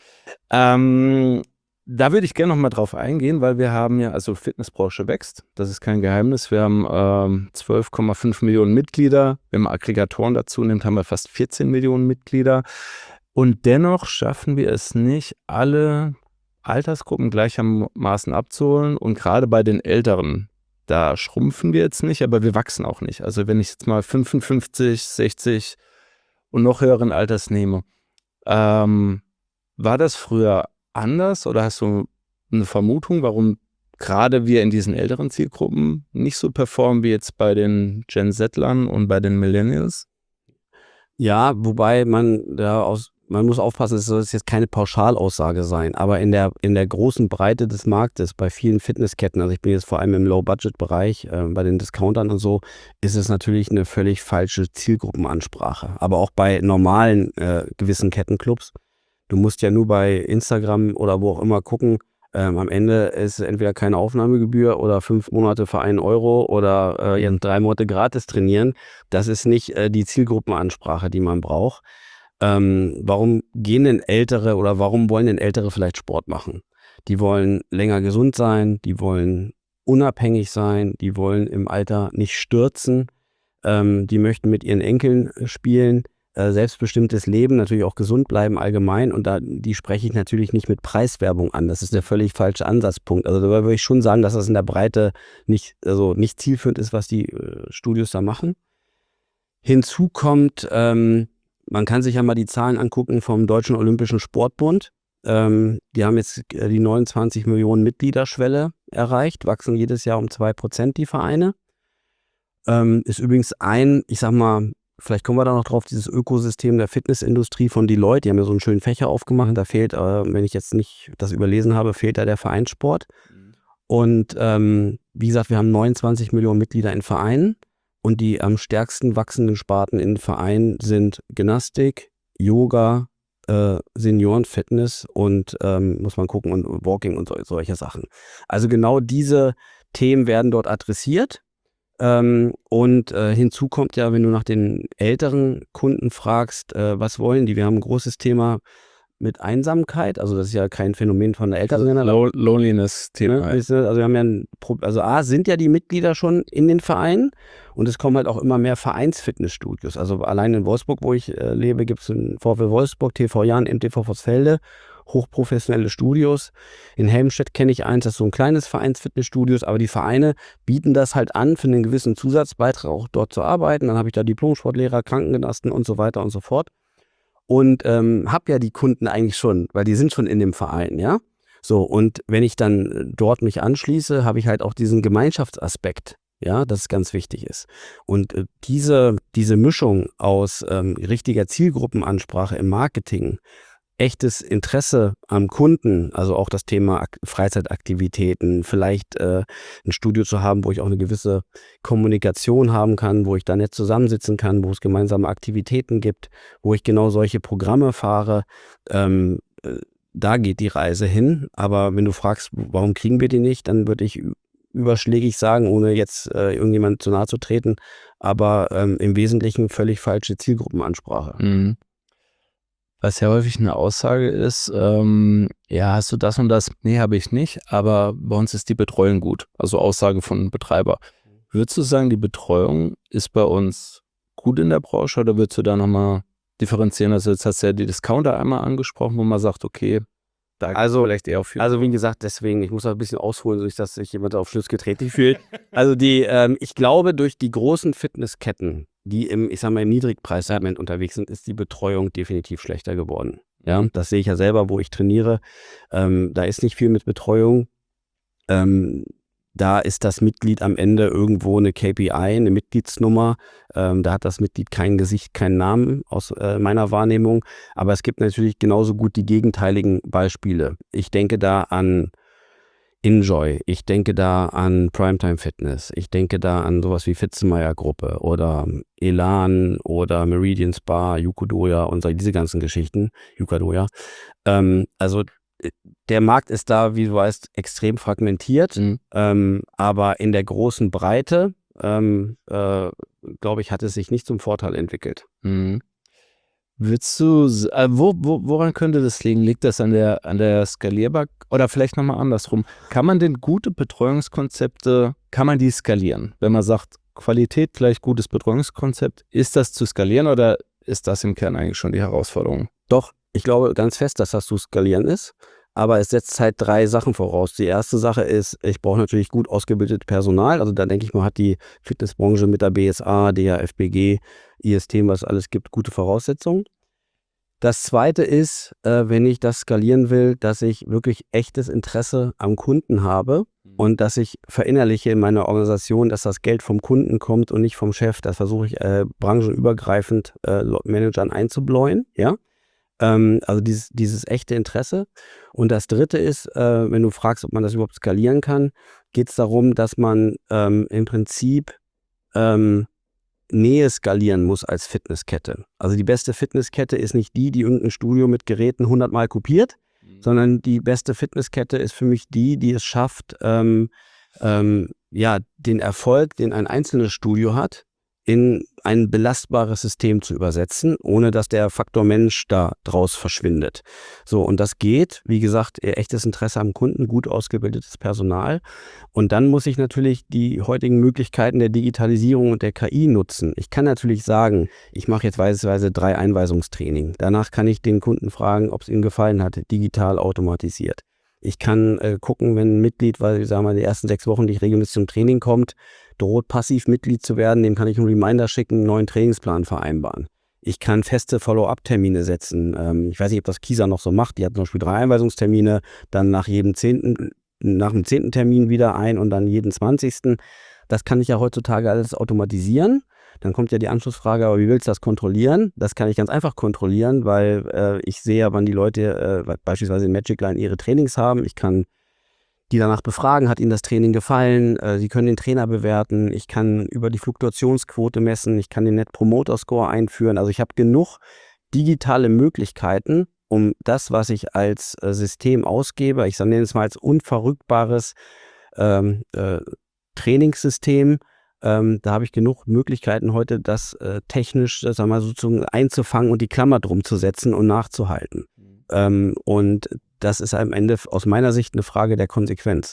Da würde ich gerne noch mal drauf eingehen, weil wir haben ja, also Fitnessbranche wächst, das ist kein Geheimnis. Wir haben 12,5 Millionen Mitglieder, wenn man Aggregatoren dazu nimmt, haben wir fast 14 Millionen Mitglieder und dennoch schaffen wir es nicht, alle Altersgruppen gleichermaßen abzuholen und gerade bei den Älteren, da schrumpfen wir jetzt nicht, aber wir wachsen auch nicht. Also wenn ich jetzt mal 55, 60 und noch höheren Alters nehme, war das früher anders oder hast du eine Vermutung, warum gerade wir in diesen älteren Zielgruppen nicht so performen wie jetzt bei den Gen Z-Lern und bei den Millennials? Ja, wobei man muss aufpassen, es soll jetzt keine Pauschalaussage sein, aber in der großen Breite des Marktes, bei vielen Fitnessketten, also ich bin jetzt vor allem im Low-Budget-Bereich, bei den Discountern und so, ist es natürlich eine völlig falsche Zielgruppenansprache. Aber auch bei normalen gewissen Kettenclubs. Du musst ja nur bei Instagram oder wo auch immer gucken, am Ende ist entweder keine Aufnahmegebühr oder 5 Monate für 1 Euro oder 3 Monate gratis trainieren. Das ist nicht die Zielgruppenansprache, die man braucht. Warum gehen denn Ältere oder warum wollen denn Ältere vielleicht Sport machen? Die wollen länger gesund sein, die wollen unabhängig sein, die wollen im Alter nicht stürzen, die möchten mit ihren Enkeln spielen, selbstbestimmtes Leben, natürlich auch gesund bleiben allgemein und die spreche ich natürlich nicht mit Preiswerbung an. Das ist der völlig falsche Ansatzpunkt. Also da würde ich schon sagen, dass das in der Breite nicht zielführend ist, was die Studios da machen. Hinzu kommt, man kann sich ja mal die Zahlen angucken vom Deutschen Olympischen Sportbund. Die haben jetzt die 29 Millionen Mitgliederschwelle erreicht, wachsen jedes Jahr um 2% die Vereine. Ist übrigens ich sag mal, vielleicht kommen wir da noch drauf, dieses Ökosystem der Fitnessindustrie von Deloitte, die haben ja so einen schönen Fächer aufgemacht, da fehlt, wenn ich jetzt nicht das überlesen habe, fehlt da der Vereinssport. Und wie gesagt, wir haben 29 Millionen Mitglieder in Vereinen und die am stärksten wachsenden Sparten in Vereinen sind Gymnastik, Yoga, Seniorenfitness und muss man gucken, und Walking und solche Sachen. Also genau diese Themen werden dort adressiert. Hinzu kommt ja, wenn du nach den älteren Kunden fragst, was wollen die? Wir haben ein großes Thema mit Einsamkeit, also das ist ja kein Phänomen von der älteren Generation. Loneliness-Thema. Also wir haben ja sind ja die Mitglieder schon in den Vereinen und es kommen halt auch immer mehr Vereinsfitnessstudios. Also allein in Wolfsburg, wo ich lebe, gibt es den VfL Wolfsburg, TV Jan, MTV Vossfelde, hochprofessionelle Studios. In Helmstedt kenne ich eins, das ist so ein kleines Vereinsfitnessstudios, aber die Vereine bieten das halt an, für einen gewissen Zusatzbeitrag auch dort zu arbeiten. Dann habe ich da Diplom-Sportlehrer, Krankengymnasten und so weiter und so fort. Und habe ja die Kunden eigentlich schon, weil die sind schon in dem Verein, ja. So, und wenn ich dann dort mich anschließe, habe ich halt auch diesen Gemeinschaftsaspekt, ja, das ganz wichtig ist. Und diese Mischung aus richtiger Zielgruppenansprache im Marketing, echtes Interesse am Kunden, also auch das Thema Freizeitaktivitäten, vielleicht ein Studio zu haben, wo ich auch eine gewisse Kommunikation haben kann, wo ich da nett zusammensitzen kann, wo es gemeinsame Aktivitäten gibt, wo ich genau solche Programme fahre, da geht die Reise hin. Aber wenn du fragst, warum kriegen wir die nicht, dann würde ich überschlägig sagen, ohne jetzt irgendjemand zu nahe zu treten, aber im Wesentlichen völlig falsche Zielgruppenansprache. Mhm. Was ja häufig eine Aussage ist, ja, hast du das und das? Nee, habe ich nicht, aber bei uns ist die Betreuung gut. Also Aussage von Betreiber. Würdest du sagen, die Betreuung ist bei uns gut in der Branche oder würdest du da nochmal differenzieren? Also jetzt hast du ja die Discounter einmal angesprochen, wo man sagt, okay, da vielleicht eher für. Also wie gesagt, deswegen, ich muss da ein bisschen ausholen, dass sich jemand auf Schluss getreten fühlt. Also ich glaube, durch die großen Fitnessketten, die im Niedrigpreissegment unterwegs sind, ist die Betreuung definitiv schlechter geworden. Ja, das sehe ich ja selber, wo ich trainiere. Da ist nicht viel mit Betreuung. Da ist das Mitglied am Ende irgendwo eine KPI, eine Mitgliedsnummer. Da hat das Mitglied kein Gesicht, keinen Namen aus meiner Wahrnehmung. Aber es gibt natürlich genauso gut die gegenteiligen Beispiele. Ich denke da an Enjoy, ich denke da an Primetime Fitness, ich denke da an sowas wie Fitzenmeier Gruppe oder Elan oder Meridian Spa, Yukadoya und diese ganzen Geschichten. Yukadoya. Also der Markt ist da, wie du weißt, extrem fragmentiert, aber in der großen Breite, glaube ich, hat es sich nicht zum Vorteil entwickelt. Würdest du, woran könnte das liegen? Liegt das an der Skalierbarkeit? Oder vielleicht nochmal andersrum. Kann man denn gute Betreuungskonzepte, kann man die skalieren? Wenn man sagt, Qualität gleich gutes Betreuungskonzept, ist das zu skalieren oder ist das im Kern eigentlich schon die Herausforderung? Doch, ich glaube ganz fest, dass das zu skalieren ist. Aber es setzt halt 3 Sachen voraus. Die erste Sache ist, ich brauche natürlich gut ausgebildetes Personal. Also da denke ich mal, hat die Fitnessbranche mit der BSA, DHFBG, IST, was es alles gibt, gute Voraussetzungen. Das zweite ist, wenn ich das skalieren will, dass ich wirklich echtes Interesse am Kunden habe und dass ich verinnerliche in meiner Organisation, dass das Geld vom Kunden kommt und nicht vom Chef. Das versuche ich branchenübergreifend Managern einzubläuen, ja. Also dieses echte Interesse. Und das dritte ist, wenn du fragst, ob man das überhaupt skalieren kann, geht es darum, dass man im Prinzip Nähe skalieren muss als Fitnesskette. Also die beste Fitnesskette ist nicht die irgendein Studio mit Geräten 100-mal kopiert, sondern die beste Fitnesskette ist für mich die es schafft, den Erfolg, den ein einzelnes Studio hat, in ein belastbares System zu übersetzen, ohne dass der Faktor Mensch da draus verschwindet. So, und das geht, wie gesagt, echtes Interesse am Kunden, gut ausgebildetes Personal. Und dann muss ich natürlich die heutigen Möglichkeiten der Digitalisierung und der KI nutzen. Ich kann natürlich sagen, ich mache jetzt beispielsweise 3 Einweisungstraining. Danach kann ich den Kunden fragen, ob es ihm gefallen hat, digital automatisiert. Ich kann gucken, wenn ein Mitglied, weil ich sage mal, die ersten 6 Wochen nicht regelmäßig zum Training kommt, droht passiv Mitglied zu werden, dem kann ich einen Reminder schicken, einen neuen Trainingsplan vereinbaren. Ich kann feste Follow-up-Termine setzen. Ich weiß nicht, ob das Kieser noch so macht. Die hat zum Beispiel 3 Einweisungstermine, dann nach dem 10. Termin wieder ein und dann jeden 20. Das kann ich ja heutzutage alles automatisieren. Dann kommt ja die Anschlussfrage, aber wie willst du das kontrollieren? Das kann ich ganz einfach kontrollieren, weil ich sehe ja, wann die Leute beispielsweise in Magic Line ihre Trainings haben. Ich kann die danach befragen, hat ihnen das Training gefallen? Sie können den Trainer bewerten. Ich kann über die Fluktuationsquote messen. Ich kann den Net Promoter Score einführen. Also ich habe genug digitale Möglichkeiten, um das, was ich als System ausgebe, ich nenne es mal als unverrückbares Trainingssystem, da habe ich genug Möglichkeiten heute, das technisch, sagen wir mal, sozusagen einzufangen und die Klammer drum zu setzen und nachzuhalten. Und das ist am Ende aus meiner Sicht eine Frage der Konsequenz.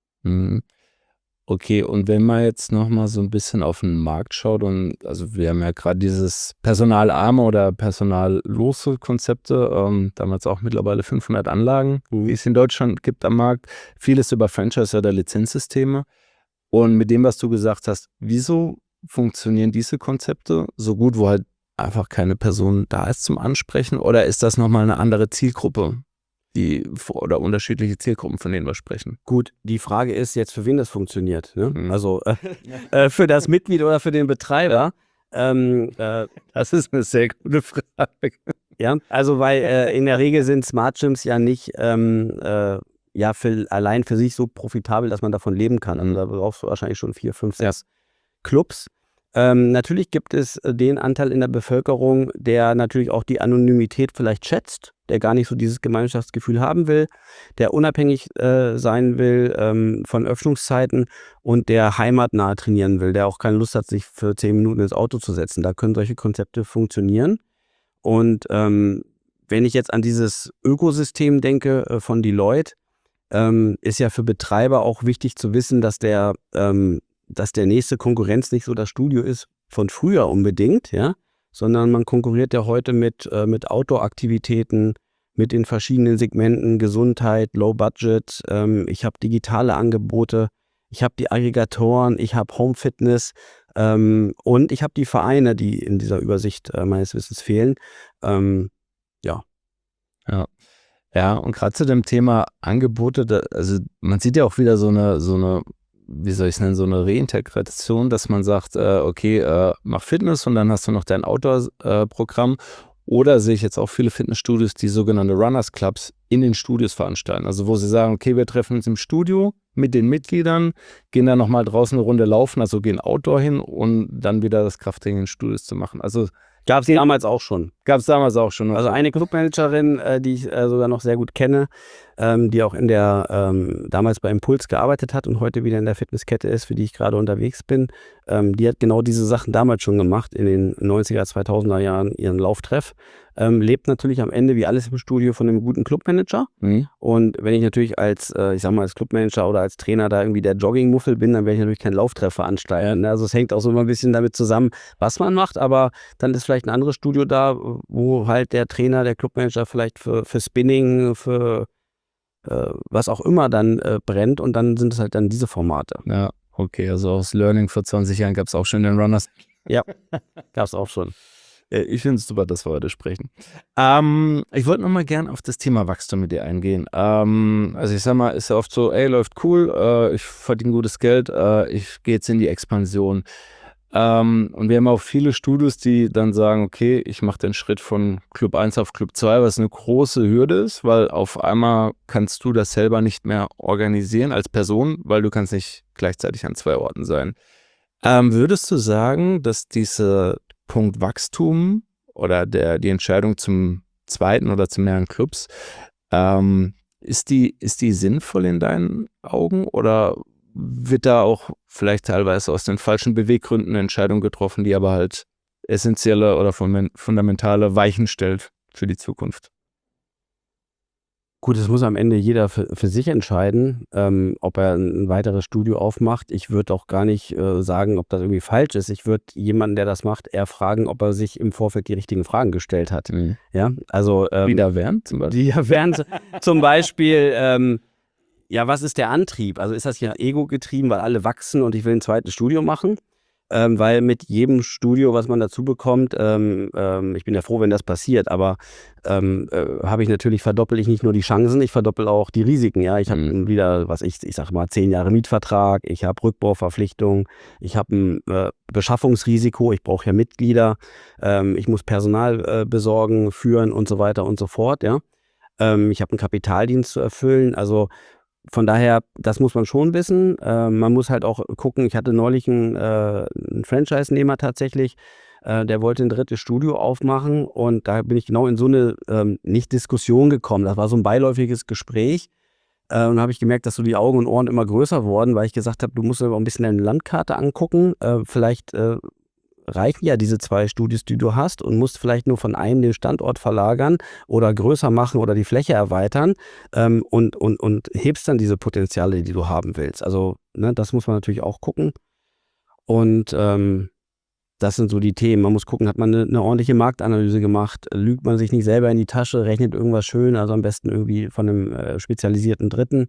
Okay, und wenn man jetzt nochmal so ein bisschen auf den Markt schaut und also wir haben ja gerade dieses personalarme oder personallose Konzepte, damals auch mittlerweile 500 Anlagen, wie es in Deutschland gibt am Markt, vieles über Franchise oder Lizenzsysteme. Und mit dem, was du gesagt hast, wieso funktionieren diese Konzepte so gut, wo halt einfach keine Person da ist zum Ansprechen? Oder ist das nochmal eine andere Zielgruppe, oder unterschiedliche Zielgruppen, von denen wir sprechen? Gut, die Frage ist jetzt, für wen das funktioniert. Ne? Also für das Mitglied oder für den Betreiber. Das ist eine sehr gute Frage. Ja, also weil in der Regel sind Smart Gyms ja nicht allein für sich so profitabel, dass man davon leben kann. Also da brauchst du wahrscheinlich schon 4, 5, 6 Clubs. Natürlich gibt es den Anteil in der Bevölkerung, der natürlich auch die Anonymität vielleicht schätzt, der gar nicht so dieses Gemeinschaftsgefühl haben will, der unabhängig sein will von Öffnungszeiten und der heimatnah trainieren will, der auch keine Lust hat, sich für 10 Minuten ins Auto zu setzen. Da können solche Konzepte funktionieren. Und wenn ich jetzt an dieses Ökosystem denke von Deloitte, ist ja für Betreiber auch wichtig zu wissen, dass der nächste Konkurrenz nicht so das Studio ist von früher unbedingt, ja, sondern man konkurriert ja heute mit Outdoor-Aktivitäten, mit den verschiedenen Segmenten, Gesundheit, Low Budget, ich habe digitale Angebote, ich habe die Aggregatoren, ich habe Home Fitness und ich habe die Vereine, die in dieser Übersicht meines Wissens fehlen. Ja, und gerade zu dem Thema Angebote, also man sieht ja auch wieder so eine wie soll ich es nennen, so eine Reintegration, dass man sagt, okay, mach Fitness und dann hast du noch dein Outdoor-Programm. Oder sehe ich jetzt auch viele Fitnessstudios, die sogenannte Runners Clubs in den Studios veranstalten. Also wo sie sagen, okay, wir treffen uns im Studio mit den Mitgliedern, gehen dann nochmal draußen eine Runde laufen, also gehen Outdoor hin und dann wieder das Krafttraining in den Studios zu machen. Also gab es damals auch schon. Also eine Clubmanagerin, die ich sogar noch sehr gut kenne, die auch in der damals bei Impuls gearbeitet hat und heute wieder in der Fitnesskette ist, für die ich gerade unterwegs bin. Die hat genau diese Sachen damals schon gemacht, in den 90er, 2000er Jahren ihren Lauftreff. Lebt natürlich am Ende wie alles im Studio von einem guten Clubmanager. Und wenn ich natürlich als Clubmanager oder als Trainer da irgendwie der Joggingmuffel bin, dann werde ich natürlich keinen Lauftreff veranstalten. Also es hängt auch so immer ein bisschen damit zusammen, was man macht, aber dann ist vielleicht ein anderes Studio da, wo halt der Trainer, der Clubmanager vielleicht für Spinning, für was auch immer dann brennt und dann sind es halt dann diese Formate. Ja, okay, also aus Learning vor 20 Jahren gab es auch schon den Runners. Ja, gab es auch schon. Ich finde es super, dass wir heute sprechen. Ich wollte nochmal gern auf das Thema Wachstum mit dir eingehen. Also ich sag mal, ist ja oft so, ey, läuft cool, ich verdiene gutes Geld, ich gehe jetzt in die Expansion. Und wir haben auch viele Studios, die dann sagen, okay, ich mache den Schritt von Club 1 auf Club 2, was eine große Hürde ist, weil auf einmal kannst du das selber nicht mehr organisieren als Person, weil du kannst nicht gleichzeitig an 2 Orten sein. Würdest du sagen, dass dieser Punkt Wachstum oder die Entscheidung zum zweiten oder zu mehreren Clubs, ist die sinnvoll in deinen Augen oder wird da auch vielleicht teilweise aus den falschen Beweggründen eine Entscheidung getroffen, die aber halt essentielle oder fundamentale Weichen stellt für die Zukunft? Gut, das muss am Ende jeder für sich entscheiden, ob er ein weiteres Studio aufmacht. Ich würde auch gar nicht sagen, ob das irgendwie falsch ist. Ich würde jemanden, der das macht, eher fragen, ob er sich im Vorfeld die richtigen Fragen gestellt hat. Ja, also Wieder während zum Beispiel? die wären zum Beispiel, ja, was ist der Antrieb? Also ist das ja Ego getrieben, weil alle wachsen und ich will ein zweites Studio machen? Weil mit jedem Studio, was man dazu bekommt, ich bin ja froh, wenn das passiert, aber habe ich natürlich, verdoppel ich nicht nur die Chancen, ich verdoppel auch die Risiken. Ja, ich habe wieder, ich sag mal, 10 Jahre Mietvertrag, ich habe Rückbauverpflichtung, ich habe ein Beschaffungsrisiko, ich brauche ja Mitglieder, ich muss Personal besorgen, führen und so weiter und so fort. Ja, ich habe einen Kapitaldienst zu erfüllen, also von daher, das muss man schon wissen. Man muss halt auch gucken, ich hatte neulich einen Franchise-Nehmer tatsächlich, der wollte ein 3. Studio aufmachen und da bin ich genau in so eine, nicht Diskussion gekommen, das war so ein beiläufiges Gespräch und habe ich gemerkt, dass so die Augen und Ohren immer größer wurden, weil ich gesagt habe, du musst dir auch ein bisschen deine Landkarte angucken, vielleicht reichen ja diese 2 Studios, die du hast und musst vielleicht nur von einem den Standort verlagern oder größer machen oder die Fläche erweitern und hebst dann diese Potenziale, die du haben willst. Also das muss man natürlich auch gucken und das sind so die Themen. Man muss gucken, hat man eine ordentliche Marktanalyse gemacht, lügt man sich nicht selber in die Tasche, rechnet irgendwas schön, also am besten irgendwie von einem spezialisierten Dritten.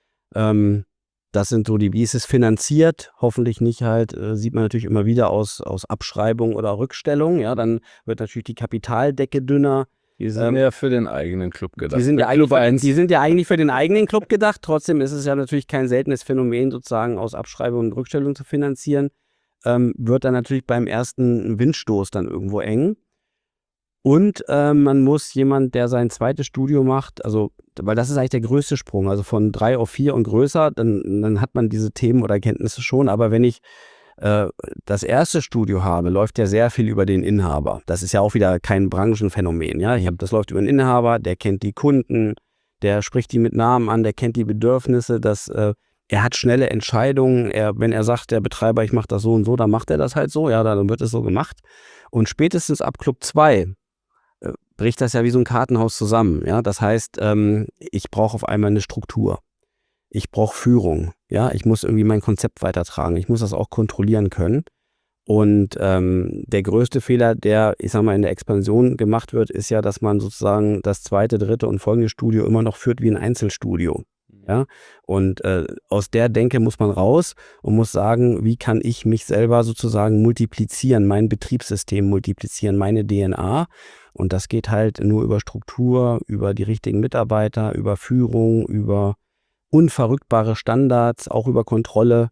Das sind so wie ist es finanziert? Hoffentlich nicht halt, sieht man natürlich immer wieder aus Abschreibung oder Rückstellung. Ja, dann wird natürlich die Kapitaldecke dünner. Die sind ja für den eigenen Club gedacht. Die sind ja eigentlich für den eigenen Club gedacht. Trotzdem ist es ja natürlich kein seltenes Phänomen, sozusagen aus Abschreibung und Rückstellung zu finanzieren. Wird dann natürlich beim ersten Windstoß dann irgendwo eng. Und man muss jemand, der sein zweites Studio macht, also, weil das ist eigentlich der größte Sprung, also von 3 auf 4 und größer, dann hat man diese Themen oder Kenntnisse schon. Aber wenn ich das erste Studio habe, läuft ja sehr viel über den Inhaber. Das ist ja auch wieder kein Branchenphänomen. Ja? Das läuft über den Inhaber, der kennt die Kunden, der spricht die mit Namen an, der kennt die Bedürfnisse, er hat schnelle Entscheidungen. Wenn er sagt, der Betreiber, ich mache das so und so, dann macht er das halt so, ja, dann wird es so gemacht. Und spätestens ab Club 2 bricht das ja wie so ein Kartenhaus zusammen. Ja? Das heißt, ich brauche auf einmal eine Struktur. Ich brauche Führung. Ja? Ich muss irgendwie mein Konzept weitertragen. Ich muss das auch kontrollieren können. Und der größte Fehler, der, ich sag mal, in der Expansion gemacht wird, ist ja, dass man sozusagen das 2., 3. und folgende Studio immer noch führt wie ein Einzelstudio. Ja? Und aus der Denke muss man raus und muss sagen, wie kann ich mich selber sozusagen multiplizieren, mein Betriebssystem multiplizieren, meine DNA. Und das geht halt nur über Struktur, über die richtigen Mitarbeiter, über Führung, über unverrückbare Standards, auch über Kontrolle.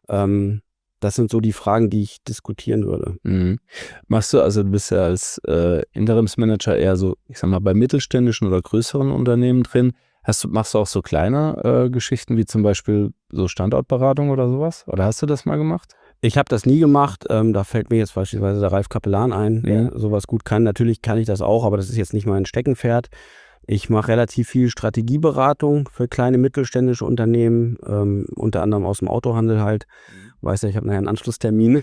Das sind so die Fragen, die ich diskutieren würde. Mhm. Du bist ja als Interimsmanager eher so, ich sag mal, bei mittelständischen oder größeren Unternehmen drin. Machst du auch so kleine Geschichten wie zum Beispiel so Standortberatung oder sowas? Oder hast du das mal gemacht? Ich habe das nie gemacht. Da fällt mir jetzt beispielsweise der Ralf Kapellan ein, der Ja. sowas gut kann. Natürlich kann ich das auch, aber das ist jetzt nicht mein Steckenpferd. Ich mache relativ viel Strategieberatung für kleine mittelständische Unternehmen, unter anderem aus dem Autohandel halt. Weiß ja, ich habe nachher einen Anschlusstermin.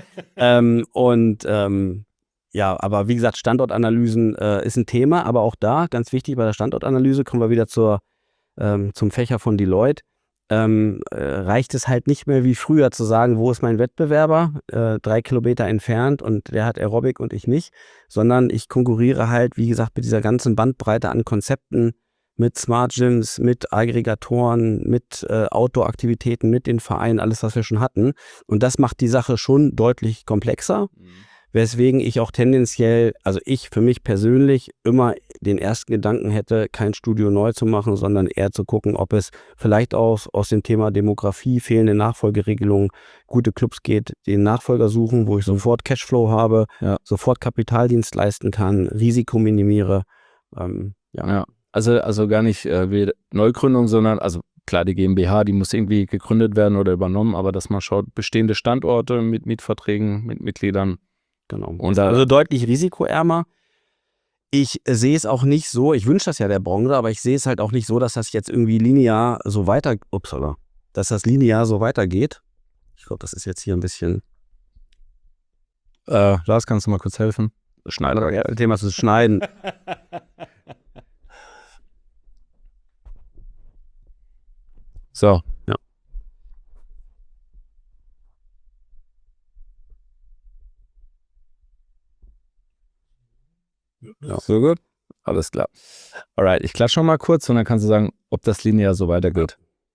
Ja, aber wie gesagt, Standortanalysen ist ein Thema, aber auch da, ganz wichtig bei der Standortanalyse, kommen wir wieder zum Fächer von Deloitte. Reicht es halt nicht mehr wie früher zu sagen, wo ist mein Wettbewerber, 3 Kilometer entfernt und der hat Aerobic und ich nicht, sondern ich konkurriere halt, wie gesagt, mit dieser ganzen Bandbreite an Konzepten, mit Smart Gyms, mit Aggregatoren, mit Outdoor-Aktivitäten, mit den Vereinen, alles, was wir schon hatten. Und das macht die Sache schon deutlich komplexer. Weswegen ich auch tendenziell, also ich für mich persönlich immer den ersten Gedanken hätte, kein Studio neu zu machen, sondern eher zu gucken, ob es vielleicht aus dem Thema Demografie, fehlende Nachfolgeregelungen, gute Clubs geht, den Nachfolger suchen, wo ich sofort Cashflow habe, sofort Kapitaldienst leisten kann, Risiko minimiere. Ja. Also gar nicht wie Neugründung, sondern also klar, die GmbH, die muss irgendwie gegründet werden oder übernommen, aber dass man schaut, bestehende Standorte mit Mietverträgen, mit Mitgliedern. Genau. Also deutlich risikoärmer. Ich sehe es auch nicht so, ich wünsche das ja der Branche, aber ich sehe es halt auch nicht so, dass das jetzt irgendwie linear so weitergeht. Ich glaube, das ist jetzt hier ein bisschen. Lars, kannst du mal kurz helfen? Schneiden. Ja, Thema ist das Schneiden. So. Ja. Ja. So gut? Alles klar. Alright, ich klatsche schon mal kurz und dann kannst du sagen, ob das linear so weitergeht.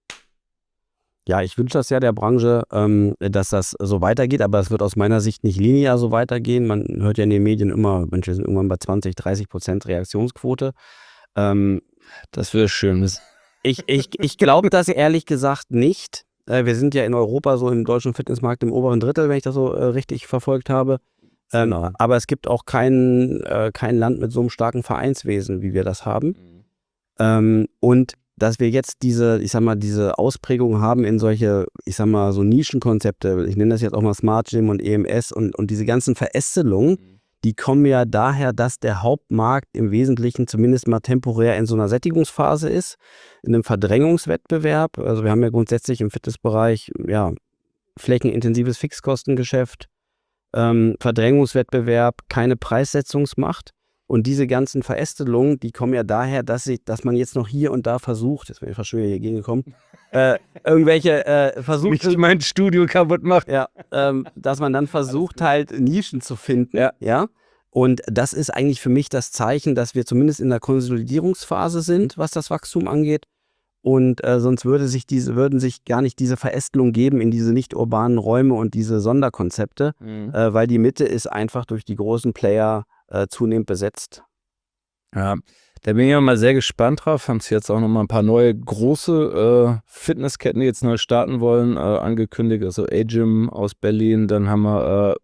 Ja, ich wünsche das ja der Branche, dass das so weitergeht, aber es wird aus meiner Sicht nicht linear so weitergehen. Man hört ja in den Medien immer, Mensch, wir sind irgendwann bei 20-30% Reaktionsquote. Das wäre schön. Ich glaube das ehrlich gesagt nicht. Wir sind ja in Europa so im deutschen Fitnessmarkt im oberen Drittel, wenn ich das so richtig verfolgt habe. Aber es gibt auch kein Land mit so einem starken Vereinswesen, wie wir das haben. Und dass wir jetzt diese Ausprägung haben in solche, so Nischenkonzepte, ich nenne das jetzt auch mal Smart Gym und EMS und diese ganzen Verästelungen, die kommen ja daher, dass der Hauptmarkt im Wesentlichen zumindest mal temporär in so einer Sättigungsphase ist, in einem Verdrängungswettbewerb. Also wir haben ja grundsätzlich im Fitnessbereich flächenintensives Fixkostengeschäft, Verdrängungswettbewerb, keine Preissetzungsmacht. Und diese ganzen Verästelungen, die kommen ja daher, dass man jetzt noch hier und da versucht, jetzt bin ich fast schon wieder hier gegengekommen, irgendwelche versucht, Nicht mein Studio kaputt macht. Ja, dass man dann versucht halt Nischen zu finden. Ja. Und das ist eigentlich für mich das Zeichen, dass wir zumindest in der Konsolidierungsphase sind, was das Wachstum angeht. Und sonst würden sich gar nicht diese Verästelung geben in diese nicht urbanen Räume und diese Sonderkonzepte, weil die Mitte ist einfach durch die großen Player zunehmend besetzt. Ja, da bin ich auch mal sehr gespannt drauf. Haben sie jetzt auch noch mal ein paar neue große Fitnessketten, die jetzt neu starten wollen, angekündigt. Also A-Gym aus Berlin, dann haben wir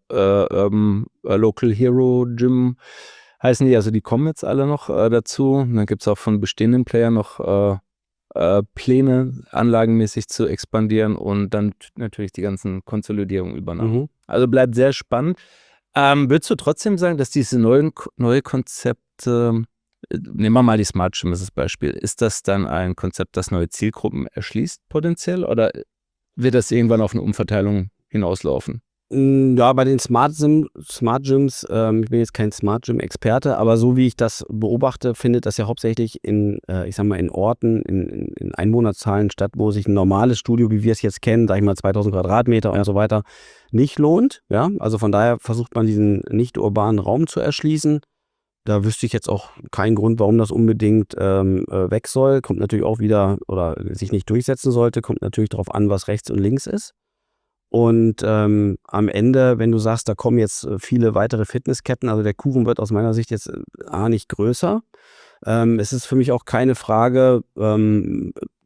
Local Hero Gym, heißen die. Also die kommen jetzt alle noch dazu. Und dann gibt es auch von bestehenden Playern noch Pläne, anlagenmäßig zu expandieren und dann natürlich die ganzen Konsolidierungen übernommen. Also bleibt sehr spannend. Würdest du trotzdem sagen, dass diese neue Konzepte, nehmen wir mal die Smart Gym als Beispiel, ist das dann ein Konzept, das neue Zielgruppen erschließt potenziell oder wird das irgendwann auf eine Umverteilung hinauslaufen? Ja, bei den Smart Gyms, ich bin jetzt kein Smart Gym-Experte, aber so wie ich das beobachte, findet das ja hauptsächlich in Orten, in Einwohnerzahlen statt, wo sich ein normales Studio, wie wir es jetzt kennen, sag ich mal 2000 Quadratmeter und so weiter, nicht lohnt. Ja, also von daher versucht man diesen nicht urbanen Raum zu erschließen. Da wüsste ich jetzt auch keinen Grund, warum das unbedingt weg soll. Kommt natürlich auch wieder, oder sich nicht durchsetzen sollte, kommt natürlich darauf an, was rechts und links ist. Und am Ende, wenn du sagst, da kommen jetzt viele weitere Fitnessketten, also der Kuchen wird aus meiner Sicht jetzt nicht größer. Es ist für mich auch keine Frage,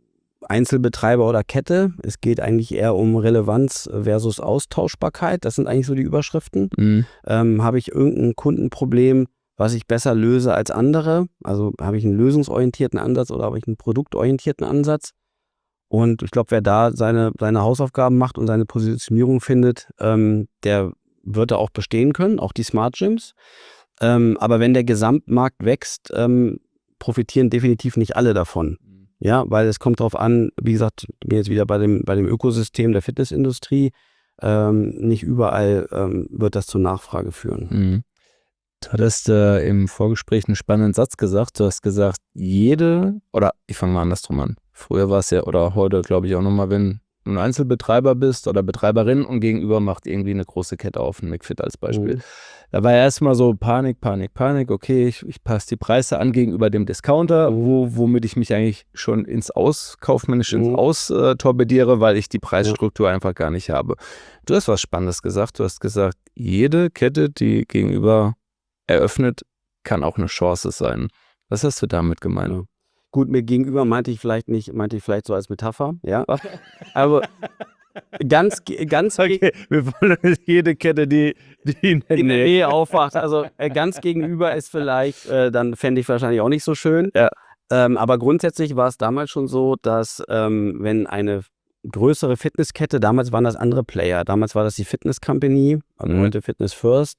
Einzelbetreiber oder Kette. Es geht eigentlich eher um Relevanz versus Austauschbarkeit. Das sind eigentlich so die Überschriften. Habe ich irgendein Kundenproblem, was ich besser löse als andere? Also habe ich einen lösungsorientierten Ansatz oder habe ich einen produktorientierten Ansatz? Und ich glaube, wer da seine Hausaufgaben macht und seine Positionierung findet, der wird da auch bestehen können, auch die Smart Gyms. Aber wenn der Gesamtmarkt wächst, profitieren definitiv nicht alle davon. Ja, weil es kommt darauf an, wie gesagt, ich bin jetzt wieder bei dem Ökosystem der Fitnessindustrie, nicht überall wird das zur Nachfrage führen. Du hattest im Vorgespräch einen spannenden Satz gesagt. Du hast gesagt, oder ich fange mal andersrum an. Früher war es ja, oder heute glaube ich auch nochmal, wenn du ein Einzelbetreiber bist oder Betreiberin und gegenüber macht irgendwie eine große Kette auf, ein McFit als Beispiel. Da war ja erstmal so Panik, okay, ich passe die Preise an gegenüber dem Discounter, womit ich mich eigentlich schon ins Aus torpediere, weil ich die Preisstruktur einfach gar nicht habe. Du hast was Spannendes gesagt. Du hast gesagt, jede Kette, die gegenüber eröffnet, kann auch eine Chance sein. Was hast du damit gemeint? Ja. Gut, mir gegenüber meinte ich vielleicht so als Metapher, ja. Aber ganz okay, wir wollen jede Kette, die in der Nähe aufwacht. Also ganz gegenüber ist vielleicht, dann fände ich wahrscheinlich auch nicht so schön. Ja. Aber grundsätzlich war es damals schon so, dass wenn eine größere Fitnesskette, damals waren das andere Player, damals war das die Fitness Company, also heute Fitness First.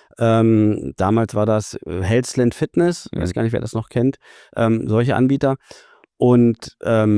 Damals war das Healthland Fitness, ich weiß gar nicht, wer das noch kennt, solche Anbieter. Und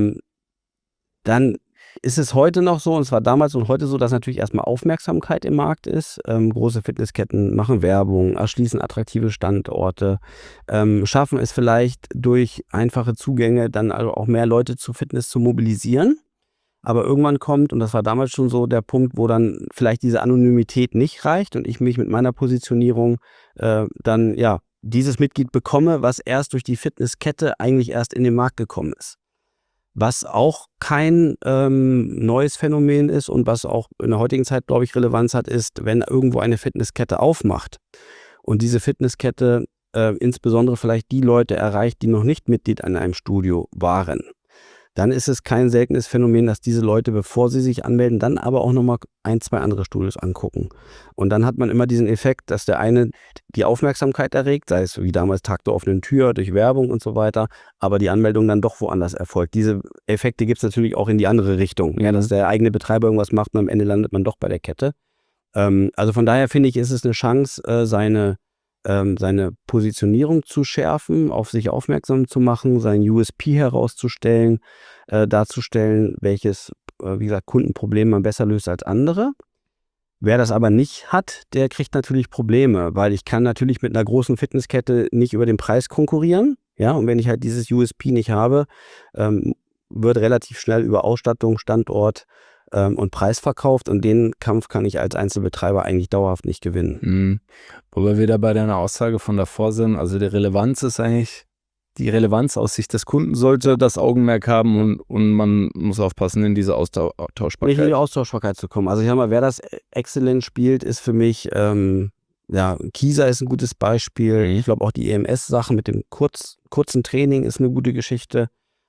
dann ist es heute noch so, und es war damals und heute so, dass natürlich erstmal Aufmerksamkeit im Markt ist. Große Fitnessketten machen Werbung, erschließen attraktive Standorte, schaffen es vielleicht durch einfache Zugänge dann also auch mehr Leute zu Fitness zu mobilisieren. Aber irgendwann kommt, und das war damals schon so, der Punkt, wo dann vielleicht diese Anonymität nicht reicht und ich mich mit meiner Positionierung dann ja dieses Mitglied bekomme, was erst durch die Fitnesskette eigentlich erst in den Markt gekommen ist. Was auch kein neues Phänomen ist und was auch in der heutigen Zeit, glaube ich, Relevanz hat, ist, wenn irgendwo eine Fitnesskette aufmacht und diese Fitnesskette insbesondere vielleicht die Leute erreicht, die noch nicht Mitglied an einem Studio waren. Dann ist es kein seltenes Phänomen, dass diese Leute, bevor sie sich anmelden, dann aber auch nochmal 1, 2 andere Studios angucken. Und dann hat man immer diesen Effekt, dass der eine die Aufmerksamkeit erregt, sei es wie damals Tag der offenen Tür, durch Werbung und so weiter, aber die Anmeldung dann doch woanders erfolgt. Diese Effekte gibt es natürlich auch in die andere Richtung. Ja, dass der eigene Betreiber irgendwas macht und am Ende landet man doch bei der Kette. Also von daher finde ich, ist es eine Chance, seine Positionierung zu schärfen, auf sich aufmerksam zu machen, sein USP herauszustellen, darzustellen, welches, wie gesagt, Kundenproblem man besser löst als andere. Wer das aber nicht hat, der kriegt natürlich Probleme, weil ich kann natürlich mit einer großen Fitnesskette nicht über den Preis konkurrieren. Ja, und wenn ich halt dieses USP nicht habe, wird relativ schnell über Ausstattung, Standort und Preis verkauft und den Kampf kann ich als Einzelbetreiber eigentlich dauerhaft nicht gewinnen. Wo wir wieder bei deiner Aussage von davor sind, also die Relevanz ist eigentlich, die Relevanz aus Sicht des Kunden sollte das Augenmerk haben und man muss aufpassen, in diese Austauschbarkeit. Nicht in die Austauschbarkeit zu kommen. Also ich sag mal, wer das exzellent spielt, ist für mich, Kieser ist ein gutes Beispiel. Ich glaube auch die EMS-Sachen mit dem kurzen Training ist eine gute Geschichte.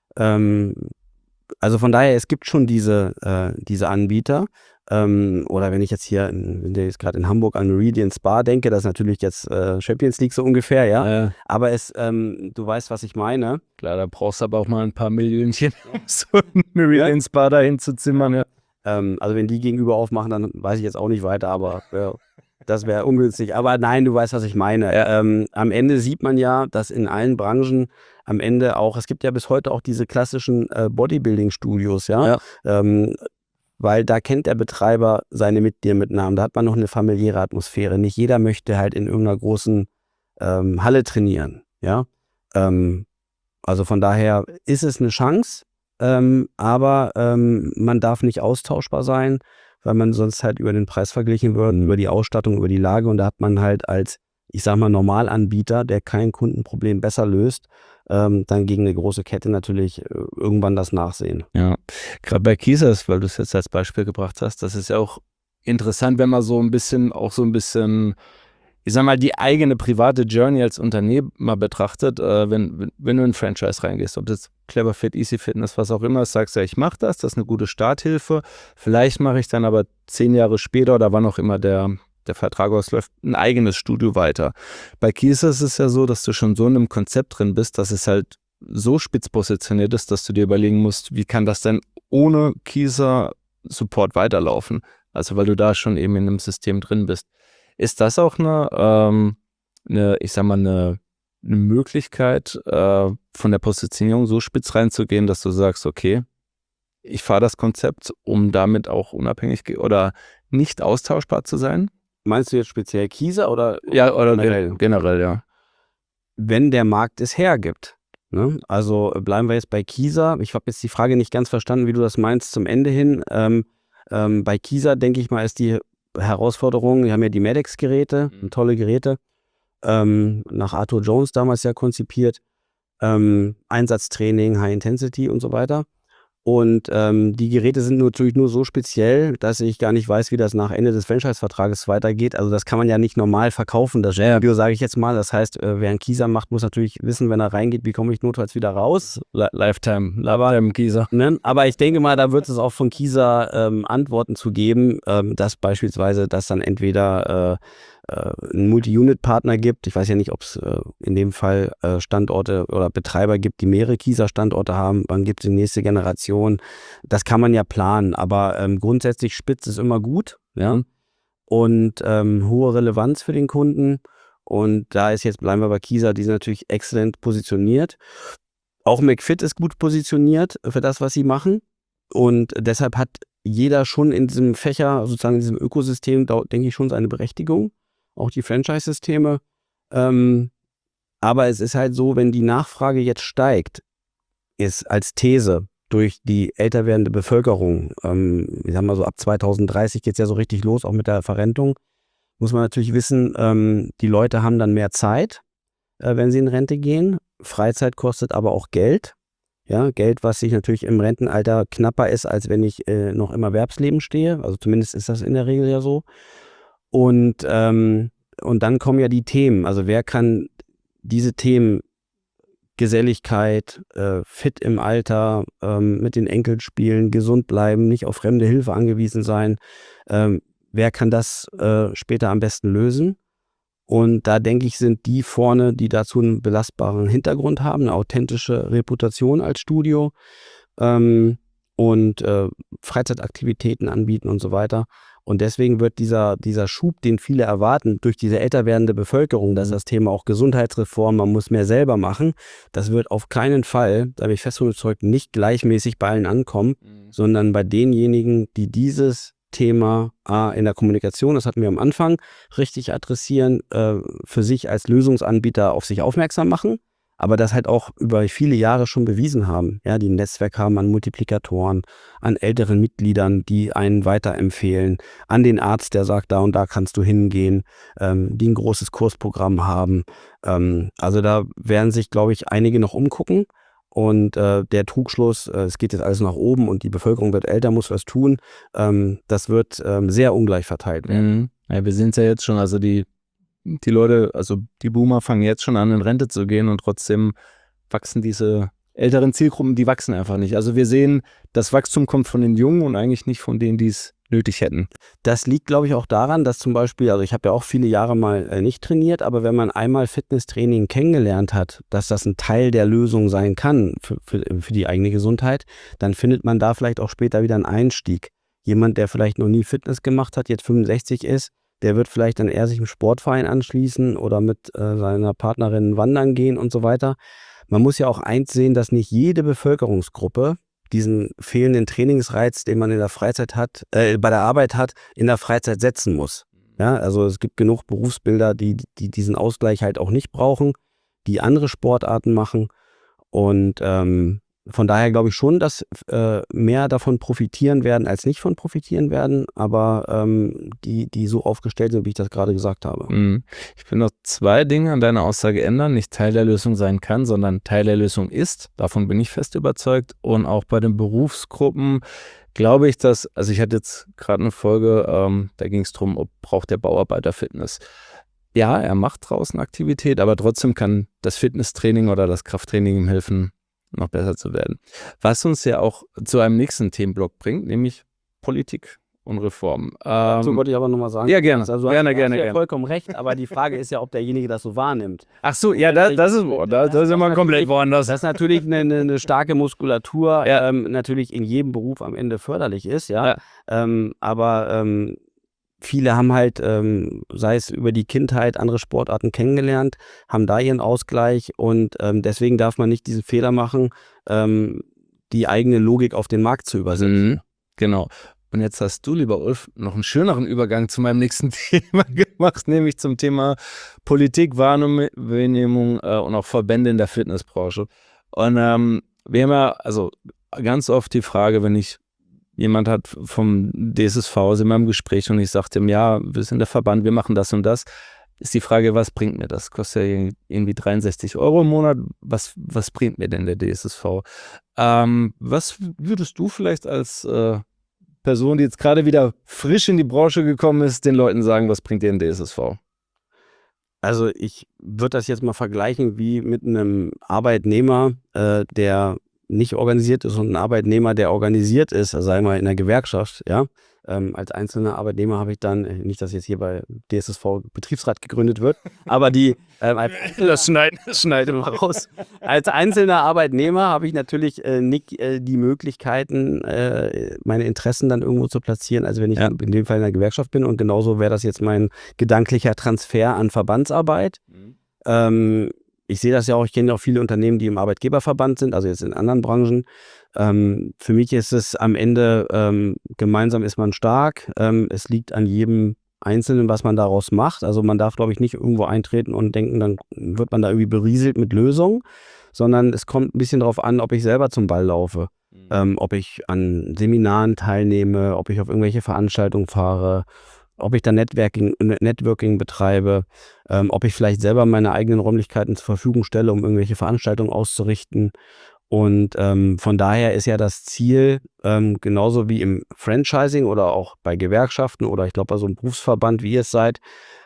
Also von daher, es gibt schon diese Anbieter. Oder wenn ich jetzt hier, wenn ich jetzt gerade in Hamburg an Meridian Spa denke, das ist natürlich jetzt Champions League so ungefähr, ja. Aber du weißt, was ich meine. Klar, da brauchst du aber auch mal ein paar Millionchen, um so ein Meridian Spa dahin zu zimmern, ja. Also wenn die gegenüber aufmachen, dann weiß ich jetzt auch nicht weiter, aber das wäre ungünstig. Aber nein, du weißt, was ich meine. Ja. Am Ende sieht man ja, dass in allen Branchen am Ende auch, es gibt ja bis heute auch diese klassischen Bodybuilding-Studios, ja. Weil da kennt der Betreiber seine Mitglieder mit Namen. Da hat man noch eine familiäre Atmosphäre. Nicht jeder möchte halt in irgendeiner großen Halle trainieren, ja. Also von daher ist es eine Chance, aber man darf nicht austauschbar sein, weil man sonst halt über den Preis verglichen wird, über die Ausstattung, über die Lage und da hat man halt als, ich sag mal, Normalanbieter, der kein Kundenproblem besser löst, dann gegen eine große Kette natürlich irgendwann das Nachsehen. Ja, gerade bei Kiesers, weil du es jetzt als Beispiel gebracht hast, das ist ja auch interessant, wenn man so ein bisschen ich sag mal, die eigene private Journey als Unternehmer betrachtet, wenn du in ein Franchise reingehst, ob das Clever Fit, Easy Fitness, was auch immer, sagst ja, ich mache das ist eine gute Starthilfe, vielleicht mache ich dann aber 10 Jahre später oder wann auch immer der Vertrag ausläuft, ein eigenes Studio weiter. Bei Kieser ist es ja so, dass du schon so in einem Konzept drin bist, dass es halt so spitz positioniert ist, dass du dir überlegen musst, wie kann das denn ohne Kieser Support weiterlaufen? Also weil du da schon eben in einem System drin bist. Ist das auch eine Möglichkeit, von der Positionierung so spitz reinzugehen, dass du sagst, okay, ich fahre das Konzept, um damit auch unabhängig oder nicht austauschbar zu sein? Meinst du jetzt speziell Kieser oder Ja, oder generell? ja. Wenn der Markt es hergibt. Ne? Also bleiben wir jetzt bei Kieser. Ich habe jetzt die Frage nicht ganz verstanden, wie du das meinst zum Ende hin. Bei Kieser, denke ich mal, ist die Herausforderung, wir haben ja die Medex-Geräte, tolle Geräte, nach Arthur Jones damals ja konzipiert, Einsatztraining, High Intensity und so weiter. Und die Geräte sind natürlich nur so speziell, dass ich gar nicht weiß, wie das nach Ende des Franchise-Vertrages weitergeht. Also das kann man ja nicht normal verkaufen, das Studio, sage ich jetzt mal. Das heißt, wer einen Kieser macht, muss natürlich wissen, wenn er reingeht, wie komme ich notfalls wieder raus. Lifetime Kieser. Ne? Aber ich denke mal, da wird es auch von Kieser Antworten zu geben, dass beispielsweise das dann entweder einen Multi-Unit-Partner gibt. Ich weiß ja nicht, ob es in dem Fall Standorte oder Betreiber gibt, die mehrere Kieser-Standorte haben. Wann gibt es die nächste Generation? Das kann man ja planen, aber grundsätzlich spitz ist immer gut, ja. Und hohe Relevanz für den Kunden. Und da ist jetzt, bleiben wir bei Kieser, die sind natürlich exzellent positioniert. Auch McFit ist gut positioniert für das, was sie machen. Und deshalb hat jeder schon in diesem Fächer, sozusagen in diesem Ökosystem, denke ich, schon seine Berechtigung. Auch die Franchise-Systeme. Aber es ist halt so, wenn die Nachfrage jetzt steigt, ist als These durch die älter werdende Bevölkerung, ich sag mal so ab 2030 geht es ja so richtig los, auch mit der Verrentung, muss man natürlich wissen, die Leute haben dann mehr Zeit, wenn sie in Rente gehen. Freizeit kostet aber auch Geld. Ja, Geld, was sich natürlich im Rentenalter knapper ist, als wenn ich noch im Erwerbsleben stehe. Also zumindest ist das in der Regel ja so. Und dann kommen ja die Themen. Also wer kann diese Themen Geselligkeit, fit im Alter, mit den Enkeln spielen, gesund bleiben, nicht auf fremde Hilfe angewiesen sein, wer kann das später am besten lösen? Und da denke ich, sind die vorne, die dazu einen belastbaren Hintergrund haben, eine authentische Reputation als Studio und Freizeitaktivitäten anbieten und so weiter. Und deswegen wird dieser Schub, den viele erwarten, durch diese älter werdende Bevölkerung, dass das Thema auch Gesundheitsreform, man muss mehr selber machen, das wird auf keinen Fall, da bin ich fest von überzeugt, nicht gleichmäßig bei allen ankommen, sondern bei denjenigen, die dieses Thema in der Kommunikation, das hatten wir am Anfang, richtig adressieren, für sich als Lösungsanbieter auf sich aufmerksam machen, aber das halt auch über viele Jahre schon bewiesen haben, ja, die ein Netzwerk haben an Multiplikatoren, an älteren Mitgliedern, die einen weiterempfehlen, an den Arzt, der sagt, da und da kannst du hingehen, die ein großes Kursprogramm haben. Also da werden sich, glaube ich, einige noch umgucken. Und der Trugschluss, es geht jetzt alles nach oben und die Bevölkerung wird älter, muss was tun, das wird sehr ungleich verteilt werden. Ja, wir sehen es ja jetzt schon, also die Leute, also die Boomer fangen jetzt schon an, in Rente zu gehen und trotzdem wachsen diese älteren Zielgruppen, die wachsen einfach nicht. Also wir sehen, das Wachstum kommt von den Jungen und eigentlich nicht von denen, die es nötig hätten. Das liegt, glaube ich, auch daran, dass zum Beispiel, also ich habe ja auch viele Jahre mal nicht trainiert, aber wenn man einmal Fitnesstraining kennengelernt hat, dass das ein Teil der Lösung sein kann für die eigene Gesundheit, dann findet man da vielleicht auch später wieder einen Einstieg. Jemand, der vielleicht noch nie Fitness gemacht hat, jetzt 65 ist, der wird vielleicht dann eher sich im Sportverein anschließen oder mit seiner Partnerin wandern gehen und so weiter. Man muss ja auch eins sehen, dass nicht jede Bevölkerungsgruppe diesen fehlenden Trainingsreiz, den man in der Freizeit hat, bei der Arbeit hat, in der Freizeit setzen muss. Ja, also es gibt genug Berufsbilder, die diesen Ausgleich halt auch nicht brauchen, die andere Sportarten machen. Und von daher glaube ich schon, dass mehr davon profitieren werden, als nicht von profitieren werden, aber die so aufgestellt sind, wie ich das gerade gesagt habe. Ich will noch 2 Dinge an deiner Aussage ändern. Nicht Teil der Lösung sein kann, sondern Teil der Lösung ist. Davon bin ich fest überzeugt. Und auch bei den Berufsgruppen glaube ich, dass, also ich hatte jetzt gerade eine Folge, da ging es darum, ob braucht der Bauarbeiter Fitness. ja, er macht draußen Aktivität, aber trotzdem kann das Fitnesstraining oder das Krafttraining ihm helfen, noch besser zu werden. Was uns ja auch zu einem nächsten Themenblock bringt, nämlich Politik und Reform. Dazu wollte ich aber nochmal sagen. Ja, gerne. Also du hast ja vollkommen recht, aber die Frage ist ja, ob derjenige das so wahrnimmt. Ach so, ja, das ist immer komplett woanders. Das ist natürlich eine starke Muskulatur, natürlich in jedem Beruf am Ende förderlich ist, ja. Aber viele haben halt, sei es über die Kindheit, andere Sportarten kennengelernt, haben da ihren Ausgleich und deswegen darf man nicht diesen Fehler machen, die eigene Logik auf den Markt zu übersetzen. Genau. Und jetzt hast du, lieber Ulf, noch einen schöneren Übergang zu meinem nächsten Thema gemacht, nämlich zum Thema Politik, Wahrnehmung und auch Verbände in der Fitnessbranche. Und wir haben ja also ganz oft die Frage, wenn jemand hat vom DSSV, sind wir im Gespräch und ich sagte ihm, ja, wir sind der Verband, wir machen das und das, ist die Frage, was bringt mir das? Kostet ja irgendwie 63 € im Monat. Was bringt mir denn der DSSV? Was würdest du vielleicht als Person, die jetzt gerade wieder frisch in die Branche gekommen ist, den Leuten sagen, was bringt dir ein DSSV? Also ich würde das jetzt mal vergleichen wie mit einem Arbeitnehmer, der nicht organisiert ist, und ein Arbeitnehmer, der organisiert ist, also sagen wir in der Gewerkschaft, ja. Als einzelner Arbeitnehmer habe ich dann, nicht, dass jetzt hier bei DSSV Betriebsrat gegründet wird, aber das schneiden wir raus. Als einzelner Arbeitnehmer habe ich natürlich nicht die Möglichkeiten, meine Interessen dann irgendwo zu platzieren, also wenn ich in dem Fall in der Gewerkschaft bin, und genauso wäre das jetzt mein gedanklicher Transfer an Verbandsarbeit. Ich sehe das ja auch, ich kenne auch viele Unternehmen, die im Arbeitgeberverband sind, also jetzt in anderen Branchen. Für mich ist es am Ende, gemeinsam ist man stark. Es liegt an jedem Einzelnen, was man daraus macht. Also man darf, glaube ich, nicht irgendwo eintreten und denken, dann wird man da irgendwie berieselt mit Lösungen, sondern es kommt ein bisschen darauf an, ob ich selber zum Ball laufe, ob ich an Seminaren teilnehme, ob ich auf irgendwelche Veranstaltungen fahre, ob ich da Networking betreibe, ob ich vielleicht selber meine eigenen Räumlichkeiten zur Verfügung stelle, um irgendwelche Veranstaltungen auszurichten. Und von daher ist ja das Ziel, genauso wie im Franchising oder auch bei Gewerkschaften oder ich glaube bei so einem Berufsverband, wie ihr es seid,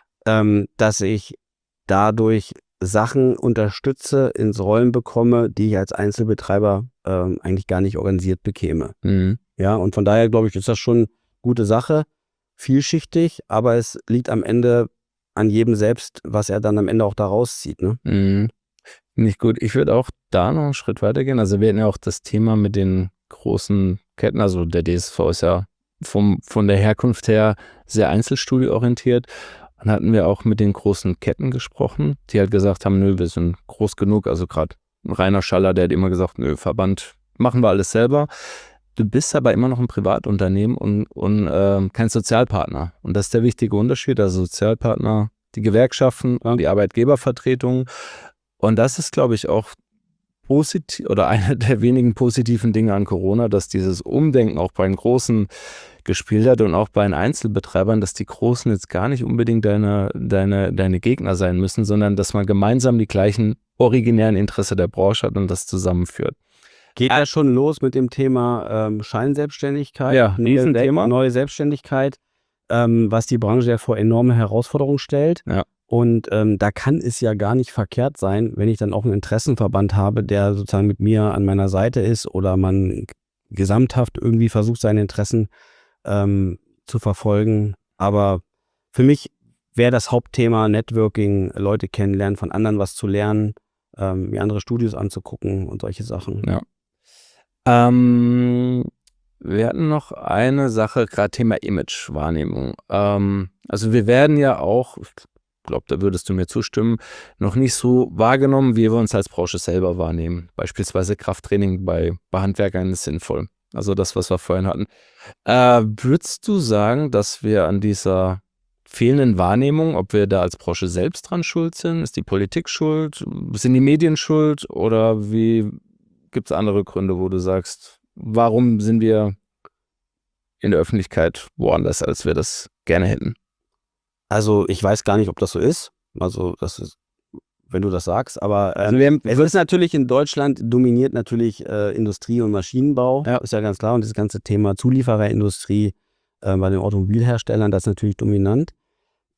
dass ich dadurch Sachen unterstütze, ins Rollen bekomme, die ich als Einzelbetreiber eigentlich gar nicht organisiert bekäme. Ja, und von daher glaube ich, ist das schon eine gute Sache. Vielschichtig, aber es liegt am Ende an jedem selbst, was er dann am Ende auch da rauszieht. Ne? Nicht gut. Ich würde auch da noch einen Schritt weiter gehen. Also wir hatten ja auch das Thema mit den großen Ketten. Also der DSV ist ja von der Herkunft her sehr einzelstudieorientiert. Dann hatten wir auch mit den großen Ketten gesprochen, die halt gesagt haben, nö, wir sind groß genug. Also gerade Rainer Schaller, der hat immer gesagt, nö, Verband, machen wir alles selber. Du bist aber immer noch ein Privatunternehmen und kein Sozialpartner. Und das ist der wichtige Unterschied. Also Sozialpartner, die Gewerkschaften, die Arbeitgebervertretungen. Und das ist, glaube ich, auch positiv oder einer der wenigen positiven Dinge an Corona, dass dieses Umdenken auch bei den Großen gespielt hat und auch bei den Einzelbetreibern, dass die Großen jetzt gar nicht unbedingt deine Gegner sein müssen, sondern dass man gemeinsam die gleichen originären Interesse der Branche hat und das zusammenführt. Geht ja schon los mit dem Thema Scheinselbstständigkeit. Ja, Riesenthema. Neue Selbstständigkeit, was die Branche ja vor enorme Herausforderungen stellt. Ja. Und da kann es ja gar nicht verkehrt sein, wenn ich dann auch einen Interessenverband habe, der sozusagen mit mir an meiner Seite ist oder man gesamthaft irgendwie versucht, seine Interessen zu verfolgen. Aber für mich wäre das Hauptthema Networking, Leute kennenlernen, von anderen was zu lernen, mir andere Studios anzugucken und solche Sachen. Ja. Wir hatten noch eine Sache, gerade Thema Imagewahrnehmung. Also wir werden ja auch, ich glaube, da würdest du mir zustimmen, noch nicht so wahrgenommen, wie wir uns als Branche selber wahrnehmen. Beispielsweise Krafttraining bei Handwerkern ist sinnvoll. Also das, was wir vorhin hatten. Würdest du sagen, dass wir an dieser fehlenden Wahrnehmung, ob wir da als Branche selbst dran schuld sind? Ist die Politik schuld? Sind die Medien schuld? Oder wie gibt es andere Gründe, wo du sagst, warum sind wir in der Öffentlichkeit woanders, als wir das gerne hätten? Also ich weiß gar nicht, ob das so ist. Also das ist, wenn du das sagst. Aber es ist natürlich in Deutschland, dominiert natürlich Industrie und Maschinenbau. Ja. Ist ja ganz klar. Und das ganze Thema Zuliefererindustrie bei den Automobilherstellern, das ist natürlich dominant.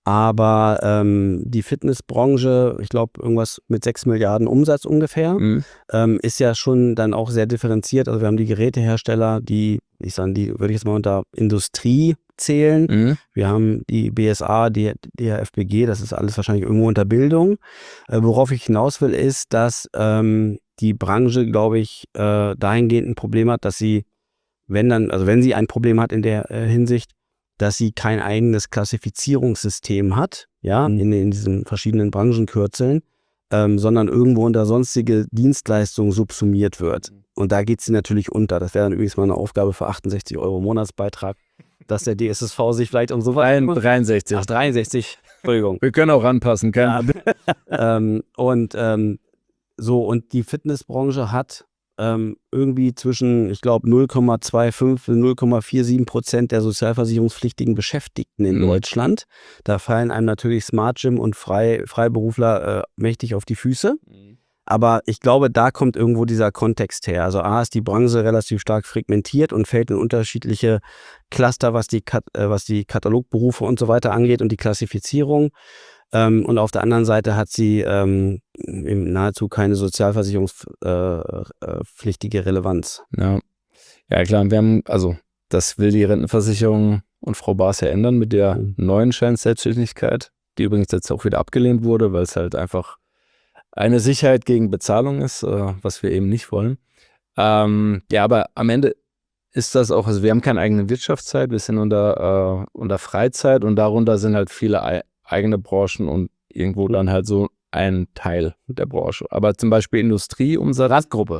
Aber die Fitnessbranche, ich glaube irgendwas mit 6 Milliarden Umsatz ungefähr, ist ja schon dann auch sehr differenziert. Also wir haben die Gerätehersteller, die würde ich jetzt mal unter Industrie zählen. Wir haben die BSA, die FBG, das ist alles wahrscheinlich irgendwo unter Bildung. Worauf ich hinaus will, ist, dass die Branche, glaube ich, dahingehend ein Problem hat, dass sie, wenn sie ein Problem hat in der Hinsicht, dass sie kein eigenes Klassifizierungssystem hat, ja, in diesen verschiedenen Branchenkürzeln, sondern irgendwo unter sonstige Dienstleistungen subsumiert wird. Und da geht sie natürlich unter. Das wäre dann übrigens mal eine Aufgabe für 68 € Monatsbeitrag, dass der DSSV sich vielleicht um so was... 63. Ach, 63. Entschuldigung. Wir können auch ranpassen, und die Fitnessbranche hat irgendwie zwischen, ich glaube, 0,25 und 0,47% der sozialversicherungspflichtigen Beschäftigten in Deutschland. Da fallen einem natürlich Smart Gym und Freiberufler mächtig auf die Füße. Aber ich glaube, da kommt irgendwo dieser Kontext her. Also A, ist die Branche relativ stark fragmentiert und fällt in unterschiedliche Cluster, was die Katalogberufe und so weiter angeht und die Klassifizierung. Und auf der anderen Seite hat sie nahezu keine sozialversicherungspflichtige Relevanz. Ja, klar. Und das will die Rentenversicherung und Frau Baas ja ändern mit der neuen Scheinselbstständigkeit, die übrigens jetzt auch wieder abgelehnt wurde, weil es halt einfach eine Sicherheit gegen Bezahlung ist, was wir eben nicht wollen. Aber am Ende ist das auch, also wir haben keine eigene Wirtschaftszeit, wir sind unter Freizeit und darunter sind halt viele eigene Branchen und irgendwo dann halt so ein Teil der Branche. Aber zum Beispiel Industrieumsatz. Randgruppe.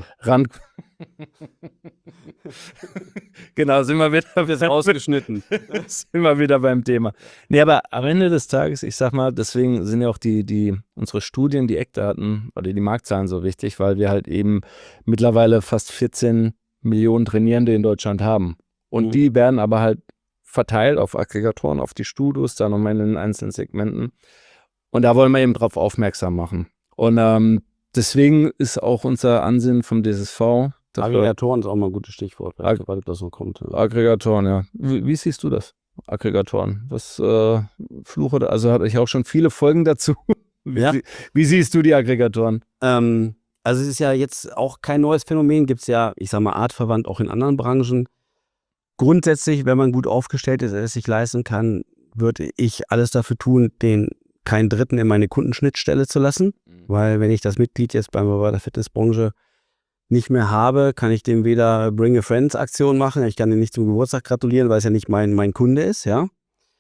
Genau, sind wir wieder ausgeschnitten. Sind wir wieder beim Thema. Nee, aber am Ende des Tages, ich sag mal, deswegen sind ja auch unsere Studien, die Eckdaten oder die Marktzahlen so wichtig, weil wir halt eben mittlerweile fast 14 Millionen Trainierende in Deutschland haben. Und die werden aber halt verteilt auf Aggregatoren, auf die Studios, da nochmal in den einzelnen Segmenten. Und da wollen wir eben drauf aufmerksam machen. Und deswegen ist auch unser Ansinnen vom DSSV. Aggregatoren ist auch mal ein gutes Stichwort, weil das so kommt. Aggregatoren, ja. Wie siehst du das? Aggregatoren. Was Fluche, also hatte ich auch schon viele Folgen dazu. Wie siehst du die Aggregatoren? Also es ist ja jetzt auch kein neues Phänomen, gibt es ja, ich sag mal, artverwandt auch in anderen Branchen. Grundsätzlich, wenn man gut aufgestellt ist, es sich leisten kann, würde ich alles dafür tun, keinen Dritten in meine Kundenschnittstelle zu lassen. Weil wenn ich das Mitglied jetzt bei der Fitnessbranche nicht mehr habe, kann ich dem weder Bring a Friends Aktion machen, ich kann ihm nicht zum Geburtstag gratulieren, weil es ja nicht mein Kunde ist, ja.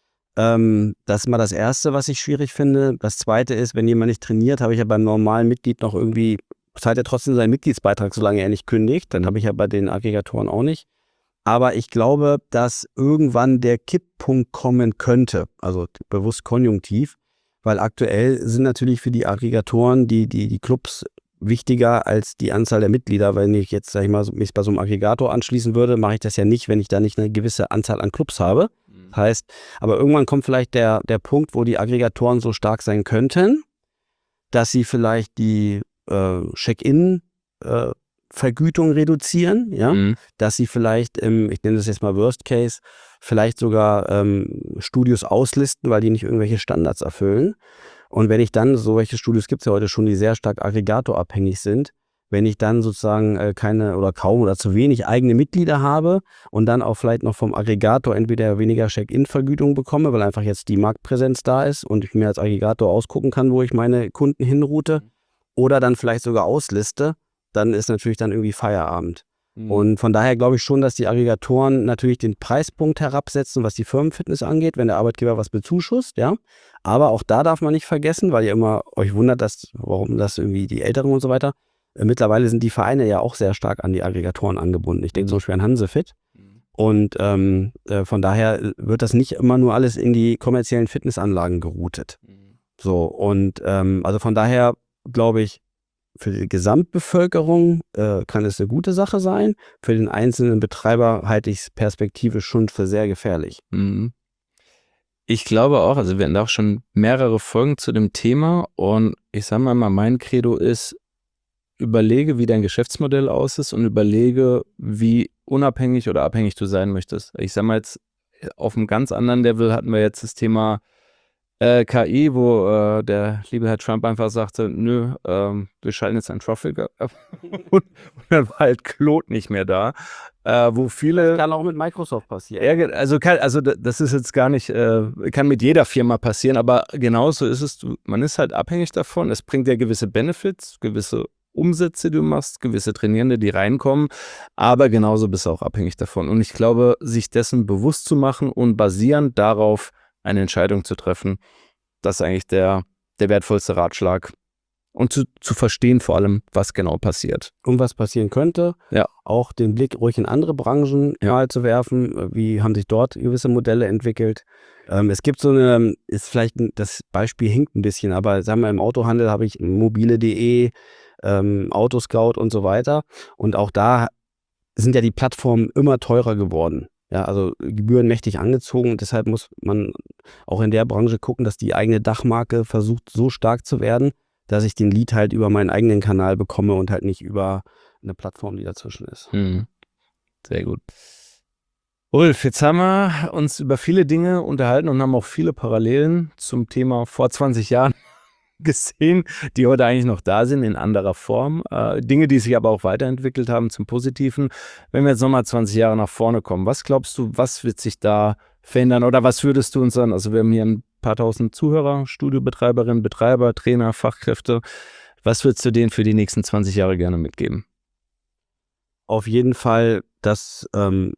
Das ist mal das Erste, was ich schwierig finde. Das Zweite ist, wenn jemand nicht trainiert, habe ich ja beim normalen Mitglied noch irgendwie, zahlt er trotzdem seinen Mitgliedsbeitrag, solange er nicht kündigt. Dann habe ich ja bei den Aggregatoren auch nicht. Aber ich glaube, dass irgendwann der Kipppunkt kommen könnte, also bewusst konjunktiv, weil aktuell sind natürlich für die Aggregatoren die Clubs wichtiger als die Anzahl der Mitglieder. Wenn ich jetzt, sag ich mal, mich bei so einem Aggregator anschließen würde, mache ich das ja nicht, wenn ich da nicht eine gewisse Anzahl an Clubs habe. Das heißt, aber irgendwann kommt vielleicht der Punkt, wo die Aggregatoren so stark sein könnten, dass sie vielleicht die Check-in Vergütung reduzieren, ja, dass sie vielleicht ich nenne das jetzt mal Worst Case, vielleicht sogar Studios auslisten, weil die nicht irgendwelche Standards erfüllen. Und wenn ich dann, solche Studios gibt es ja heute schon, die sehr stark aggregatorabhängig sind, wenn ich dann sozusagen keine oder kaum oder zu wenig eigene Mitglieder habe und dann auch vielleicht noch vom Aggregator entweder weniger Check-in-Vergütung bekomme, weil einfach jetzt die Marktpräsenz da ist und ich mir als Aggregator ausgucken kann, wo ich meine Kunden hinroute, oder dann vielleicht sogar ausliste, dann ist natürlich dann irgendwie Feierabend. Und von daher glaube ich schon, dass die Aggregatoren natürlich den Preispunkt herabsetzen, was die Firmenfitness angeht, wenn der Arbeitgeber was bezuschusst, ja. Aber auch da darf man nicht vergessen, weil ihr immer euch wundert, warum das irgendwie die Älteren und so weiter, mittlerweile sind die Vereine ja auch sehr stark an die Aggregatoren angebunden. Ich denke zum Beispiel an Hansefit. Und von daher wird das nicht immer nur alles in die kommerziellen Fitnessanlagen geroutet. So, und also von daher glaube ich, für die Gesamtbevölkerung kann es eine gute Sache sein. Für den einzelnen Betreiber halte ich es perspektivisch schon für sehr gefährlich. Ich glaube auch, also wir hatten auch schon mehrere Folgen zu dem Thema und ich sage mal, mein Credo ist, überlege, wie dein Geschäftsmodell aus ist und überlege, wie unabhängig oder abhängig du sein möchtest. Ich sage mal jetzt, auf einem ganz anderen Level hatten wir jetzt das Thema KI, wo der liebe Herr Trump einfach sagte, nö, wir schalten jetzt ein Traffic ab und dann war halt Claude nicht mehr da, wo viele... Kann auch mit Microsoft passieren. Also das ist jetzt gar nicht, kann mit jeder Firma passieren, aber genauso ist es, man ist halt abhängig davon, es bringt ja gewisse Benefits, gewisse Umsätze, die du machst, gewisse Trainierende, die reinkommen, aber genauso bist du auch abhängig davon. Und ich glaube, sich dessen bewusst zu machen und basierend darauf eine Entscheidung zu treffen, das ist eigentlich der wertvollste Ratschlag. Und zu verstehen vor allem, was genau passiert. Und was passieren könnte. Ja. Auch den Blick ruhig in andere Branchen mal zu werfen. Wie haben sich dort gewisse Modelle entwickelt? Es gibt ist vielleicht, das Beispiel hinkt ein bisschen, aber sagen wir, im Autohandel habe ich mobile.de, Autoscout und so weiter. Und auch da sind ja die Plattformen immer teurer geworden. Ja, also Gebühren mächtig angezogen und deshalb muss man auch in der Branche gucken, dass die eigene Dachmarke versucht, so stark zu werden, dass ich den Lead halt über meinen eigenen Kanal bekomme und halt nicht über eine Plattform, die dazwischen ist. Sehr gut. Ulf, jetzt haben wir uns über viele Dinge unterhalten und haben auch viele Parallelen zum Thema vor 20 Jahren gesehen, die heute eigentlich noch da sind, in anderer Form. Dinge, die sich aber auch weiterentwickelt haben zum Positiven. Wenn wir jetzt nochmal 20 Jahre nach vorne kommen, was glaubst du, was wird sich da verändern oder was würdest du uns sagen? Also wir haben hier ein paar tausend Zuhörer, Studiobetreiberinnen, Betreiber, Trainer, Fachkräfte. Was würdest du denen für die nächsten 20 Jahre gerne mitgeben? Auf jeden Fall, dass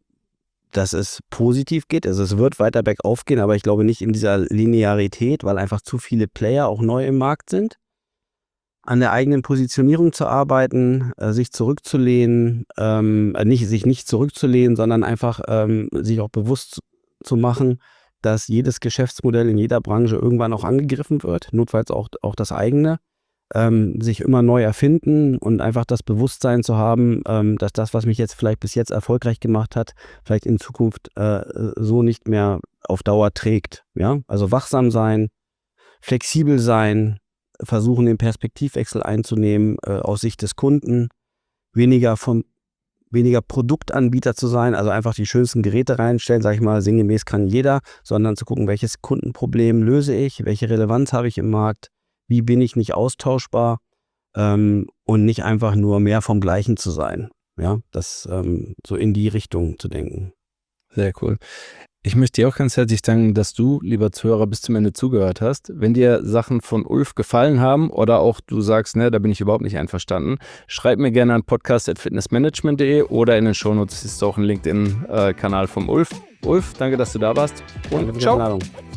es positiv geht. Also es wird weiter bergauf gehen, aber ich glaube nicht in dieser Linearität, weil einfach zu viele Player auch neu im Markt sind. An der eigenen Positionierung zu arbeiten, sich zurückzulehnen, sich nicht zurückzulehnen, sondern einfach sich auch bewusst zu machen, dass jedes Geschäftsmodell in jeder Branche irgendwann auch angegriffen wird, notfalls auch das eigene. Sich immer neu erfinden und einfach das Bewusstsein zu haben, dass das, was mich jetzt vielleicht bis jetzt erfolgreich gemacht hat, vielleicht in Zukunft so nicht mehr auf Dauer trägt. Ja? Also wachsam sein, flexibel sein, versuchen den Perspektivwechsel einzunehmen aus Sicht des Kunden, weniger Produktanbieter zu sein, also einfach die schönsten Geräte reinstellen, sage ich mal, sinngemäß kann jeder, sondern zu gucken, welches Kundenproblem löse ich, welche Relevanz habe ich im Markt, wie bin ich nicht austauschbar und nicht einfach nur mehr vom Gleichen zu sein. Ja, das so in die Richtung zu denken. Sehr cool. Ich möchte dir auch ganz herzlich danken, dass du, lieber Zuhörer, bis zum Ende zugehört hast. Wenn dir Sachen von Ulf gefallen haben oder auch du sagst, ne, da bin ich überhaupt nicht einverstanden, schreib mir gerne an podcast@fitnessmanagement.de oder in den Shownotes ist auch ein LinkedIn-Kanal vom Ulf. Ulf, danke, dass du da warst und Danke für die ciao. Einladung.